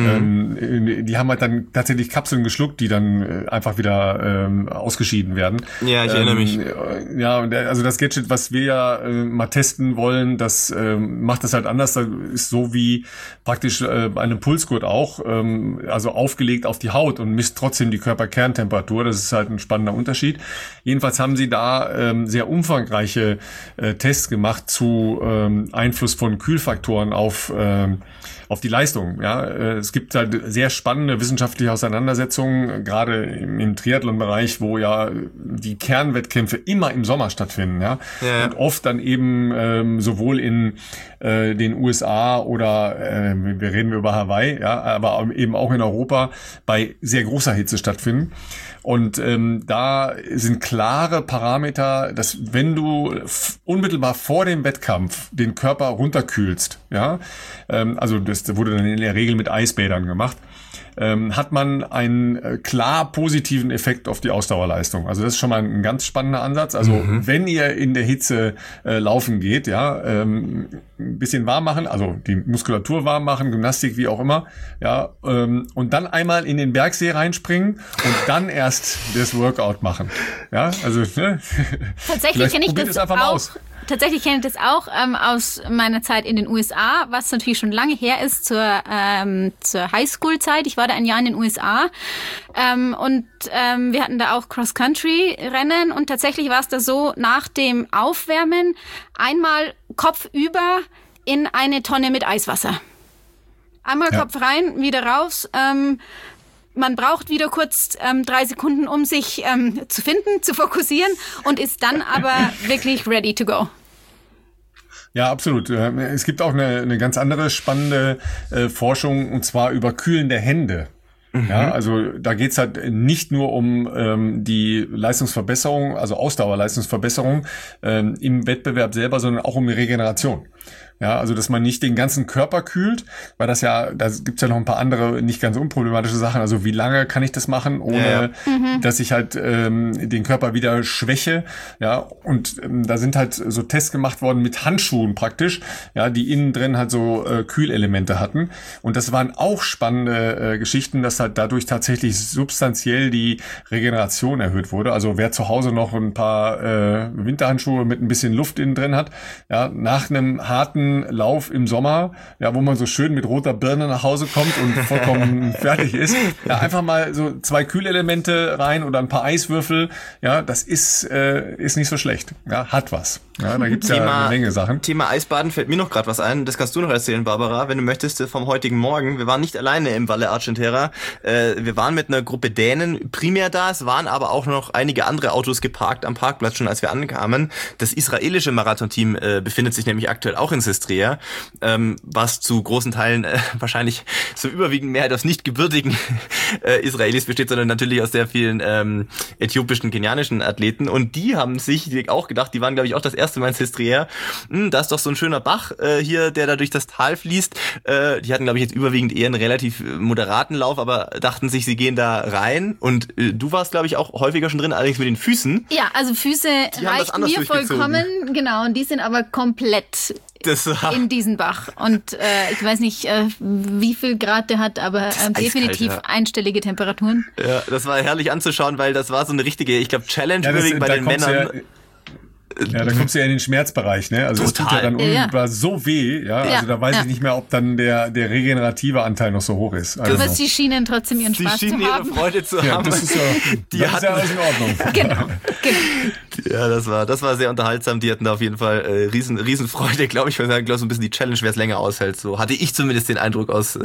Die haben halt dann tatsächlich Kapseln geschluckt, die dann einfach wieder ausgeschieden werden. Ja, ich erinnere mich. Ja, also das Gadget, was wir mal testen wollen, das macht das halt anders. Das ist so wie praktisch bei einem Pulsgurt auch, also aufgelegt auf die Haut und misst trotzdem die Körperkerntemperatur. Das ist halt ein spannender Unterschied. Jedenfalls haben sie da sehr umfangreiche Tests gemacht zu Einfluss von Kühlfaktoren auf die Leistung. Ja, es gibt halt sehr spannende wissenschaftliche Auseinandersetzungen, gerade im Triathlon-Bereich, wo ja die Kernwettkämpfe immer im Sommer stattfinden. Ja, und oft dann eben sowohl in den USA oder wir reden über Hawaii, ja, aber eben auch in Europa bei sehr großer Hitze stattfinden. Und da sind klare Parameter, dass wenn du unmittelbar vor dem Wettkampf den Körper runterkühlst, ja, also das wurde dann in der Regel mit Eisbädern gemacht, hat man einen klar positiven Effekt auf die Ausdauerleistung. Also das ist schon mal ein ganz spannender Ansatz. Also wenn ihr in der Hitze laufen geht, ja, ein bisschen warm machen, also die Muskulatur warm machen, Gymnastik, wie auch immer, ja, und dann einmal in den Bergsee reinspringen und dann erst das Workout machen. Ja, also tatsächlich kenne ich das einfach auch. Tatsächlich kenne ich das auch aus meiner Zeit in den USA, was natürlich schon lange her ist zur Highschool-Zeit. Ich war da ein Jahr in den USA und wir hatten da auch Cross-Country-Rennen und tatsächlich war es da so, nach dem Aufwärmen einmal kopfüber in eine Tonne mit Eiswasser. Einmal Kopf rein, wieder raus. Man braucht wieder kurz 3 Sekunden, um sich zu finden, zu fokussieren und ist dann aber wirklich ready to go. Ja, absolut. Es gibt auch eine ganz andere spannende Forschung, und zwar über Kühlen der Hände. Ja, also da geht's halt nicht nur um die Leistungsverbesserung, also Ausdauerleistungsverbesserung im Wettbewerb selber, sondern auch um die Regeneration. Ja, also dass man nicht den ganzen Körper kühlt, weil da gibt's ja noch ein paar andere nicht ganz unproblematische Sachen. Also wie lange kann ich das machen, ohne dass ich halt den Körper wieder schwäche? Ja, und da sind halt so Tests gemacht worden mit Handschuhen praktisch, ja, die innen drin halt so Kühlelemente hatten. Und das waren auch spannende Geschichten, dass halt dadurch tatsächlich substanziell die Regeneration erhöht wurde. Also wer zu Hause noch ein paar Winterhandschuhe mit ein bisschen Luft innen drin hat, ja, nach einem harten Lauf im Sommer, ja, wo man so schön mit roter Birne nach Hause kommt und vollkommen fertig ist, ja, einfach mal so 2 Kühlelemente rein oder ein paar Eiswürfel, ja, das ist nicht so schlecht, ja, hat was. Ja, da gibt's ja eine Menge Sachen. Thema Eisbaden fällt mir noch gerade was ein, das kannst du noch erzählen, Barbara, wenn du möchtest, vom heutigen Morgen. Wir waren nicht alleine im Valle Argentera, wir waren mit einer Gruppe Dänen primär da, es waren aber auch noch einige andere Autos geparkt am Parkplatz schon, als wir ankamen. Das israelische Marathonteam befindet sich nämlich aktuell auch in Sistria, was zu großen Teilen wahrscheinlich so überwiegend Mehrheit aus nicht gebürtigen Israelis besteht, sondern natürlich aus sehr vielen äthiopischen, kenianischen Athleten. Und die haben sich auch gedacht, die waren, glaube ich, auch das erste Mal in Sistria, da ist doch so ein schöner Bach hier, der da durch das Tal fließt. Die hatten, glaube ich, jetzt überwiegend eher einen relativ moderaten Lauf, aber dachten sich, sie gehen da rein. Und du warst, glaube ich, auch häufiger schon drin, allerdings mit den Füßen. Ja, also Füße reichen mir vollkommen. Genau, und die sind aber komplett in diesen Bach. Und ich weiß nicht, wie viel Grad der hat, aber definitiv eiskalt, einstellige Temperaturen. Ja, das war herrlich anzuschauen, weil das war so eine richtige, ich glaube, Challenge überwiegend bei den Männern. Ja, da kommst du ja in den Schmerzbereich, ne? Also total. Das tut ja dann unmittelbar so weh, ja? Also da weiß ich nicht mehr, ob dann der regenerative Anteil noch so hoch ist. Also aber sie schienen trotzdem ihren Spaß zu haben. Sie schienen ihre Freude zu haben. Das ist ja alles in Ordnung. Genau. Ja, das war sehr unterhaltsam. Die hatten da auf jeden Fall riesen Freude, glaube ich. Ich würde sagen, so ein bisschen die Challenge, wer es länger aushält. So hatte ich zumindest den Eindruck aus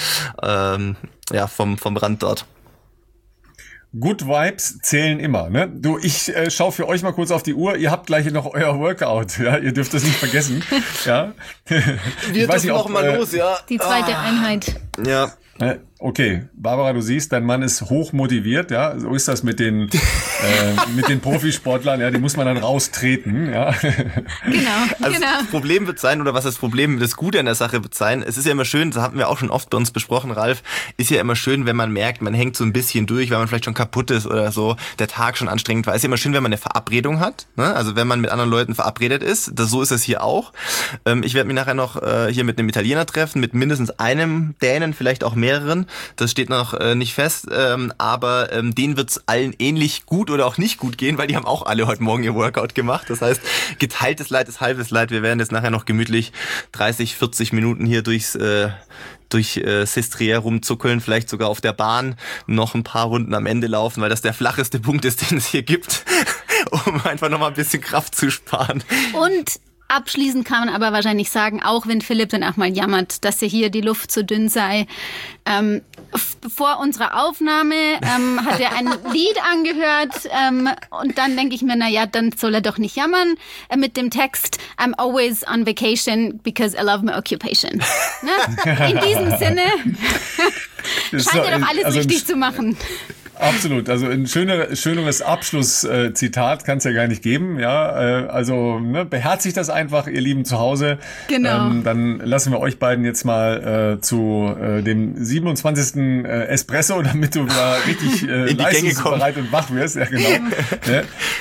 vom Rand dort. Good Vibes zählen immer, ne? Du, ich schaue für euch mal kurz auf die Uhr. Ihr habt gleich noch euer Workout, ja? Ihr dürft das nicht vergessen, ja? Wir dürfen noch mal los, ja. Die zweite Einheit. Ja. Okay, Barbara, du siehst, dein Mann ist hoch motiviert, ja. So ist das mit den Profisportlern, ja, die muss man dann raustreten, ja. Also das Problem wird sein, oder was das Problem, das Gute an der Sache wird sein, es ist ja immer schön, das hatten wir auch schon oft bei uns besprochen, Ralf, ist ja immer schön, wenn man merkt, man hängt so ein bisschen durch, weil man vielleicht schon kaputt ist oder so, der Tag schon anstrengend war. Ist ja immer schön, wenn man eine Verabredung hat, ne? Also wenn man mit anderen Leuten verabredet ist, so ist es hier auch. Ich werde mich nachher noch hier mit einem Italiener treffen, mit mindestens einem Dänen, vielleicht auch mehreren. Das steht noch nicht fest, aber denen wird's allen ähnlich gut oder auch nicht gut gehen, weil die haben auch alle heute Morgen ihr Workout gemacht. Das heißt, geteiltes Leid ist halbes Leid. Wir werden jetzt nachher noch gemütlich 30, 40 Minuten hier durch Sestriere rumzuckeln, vielleicht sogar auf der Bahn noch ein paar Runden am Ende laufen, weil das der flacheste Punkt ist, den es hier gibt, um einfach nochmal ein bisschen Kraft zu sparen. Und abschließend kann man aber wahrscheinlich sagen, auch wenn Philipp dann auch mal jammert, dass ja hier die Luft zu dünn sei. Vor unserer Aufnahme hat er ein Lied angehört und dann denke ich mir, naja, dann soll er doch nicht jammern mit dem Text I'm always on vacation because I love my occupation. Ne? In diesem Sinne scheint er doch alles richtig zu machen. Absolut, also ein schöneres Abschlusszitat kann es ja gar nicht geben, ja, also beherzigt das einfach, ihr Lieben zu Hause. Genau. Dann lassen wir euch beiden jetzt mal zu dem 27. Espresso, damit du da richtig leistungsbereit und wach wirst, ja genau. Ja.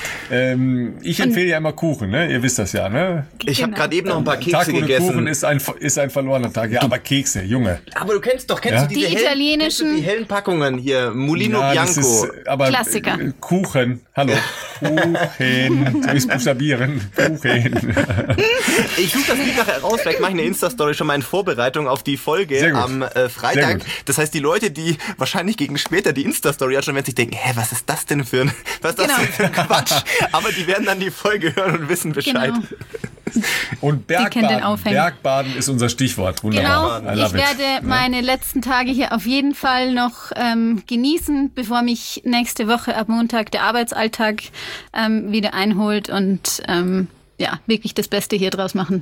Ich empfehle ja immer Kuchen, ne? Ihr wisst das ja, ne? Ich habe gerade eben noch ein paar Kekse Tag ohne gegessen. Kuchen ist ein verlorener Tag, ja, aber Kekse, Junge. Aber du kennst du diese die italienischen, die hellen Packungen hier, Mulino Bianco. Aber Klassiker. Kuchen, hallo. Kuchen, soll ich's buchstabieren? Kuchen. Ich suche das Lied nachher raus, vielleicht mache ich eine Insta-Story schon mal in Vorbereitung auf die Folge am Freitag. Das heißt, die Leute, die wahrscheinlich gegen später die Insta-Story anschauen, werden sich denken, was ist das denn für ein Quatsch? Aber die werden dann die Folge hören und wissen Bescheid. Genau. Und Bergbaden ist unser Stichwort. Wunderbar. Genau, ich werde meine letzten Tage hier auf jeden Fall noch genießen, bevor mich nächste Woche ab Montag der Arbeitsalltag wieder einholt und wirklich das Beste hier draus machen.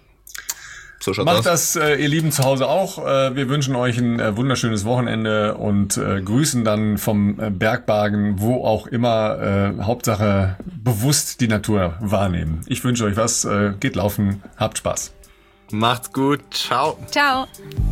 So schaut's Macht aus. das, ihr Lieben, zu Hause auch. Wir wünschen euch ein wunderschönes Wochenende und grüßen dann vom Bergbaden, wo auch immer, Hauptsache bewusst die Natur wahrnehmen. Ich wünsche euch was, geht laufen, habt Spaß. Macht's gut, ciao. Ciao.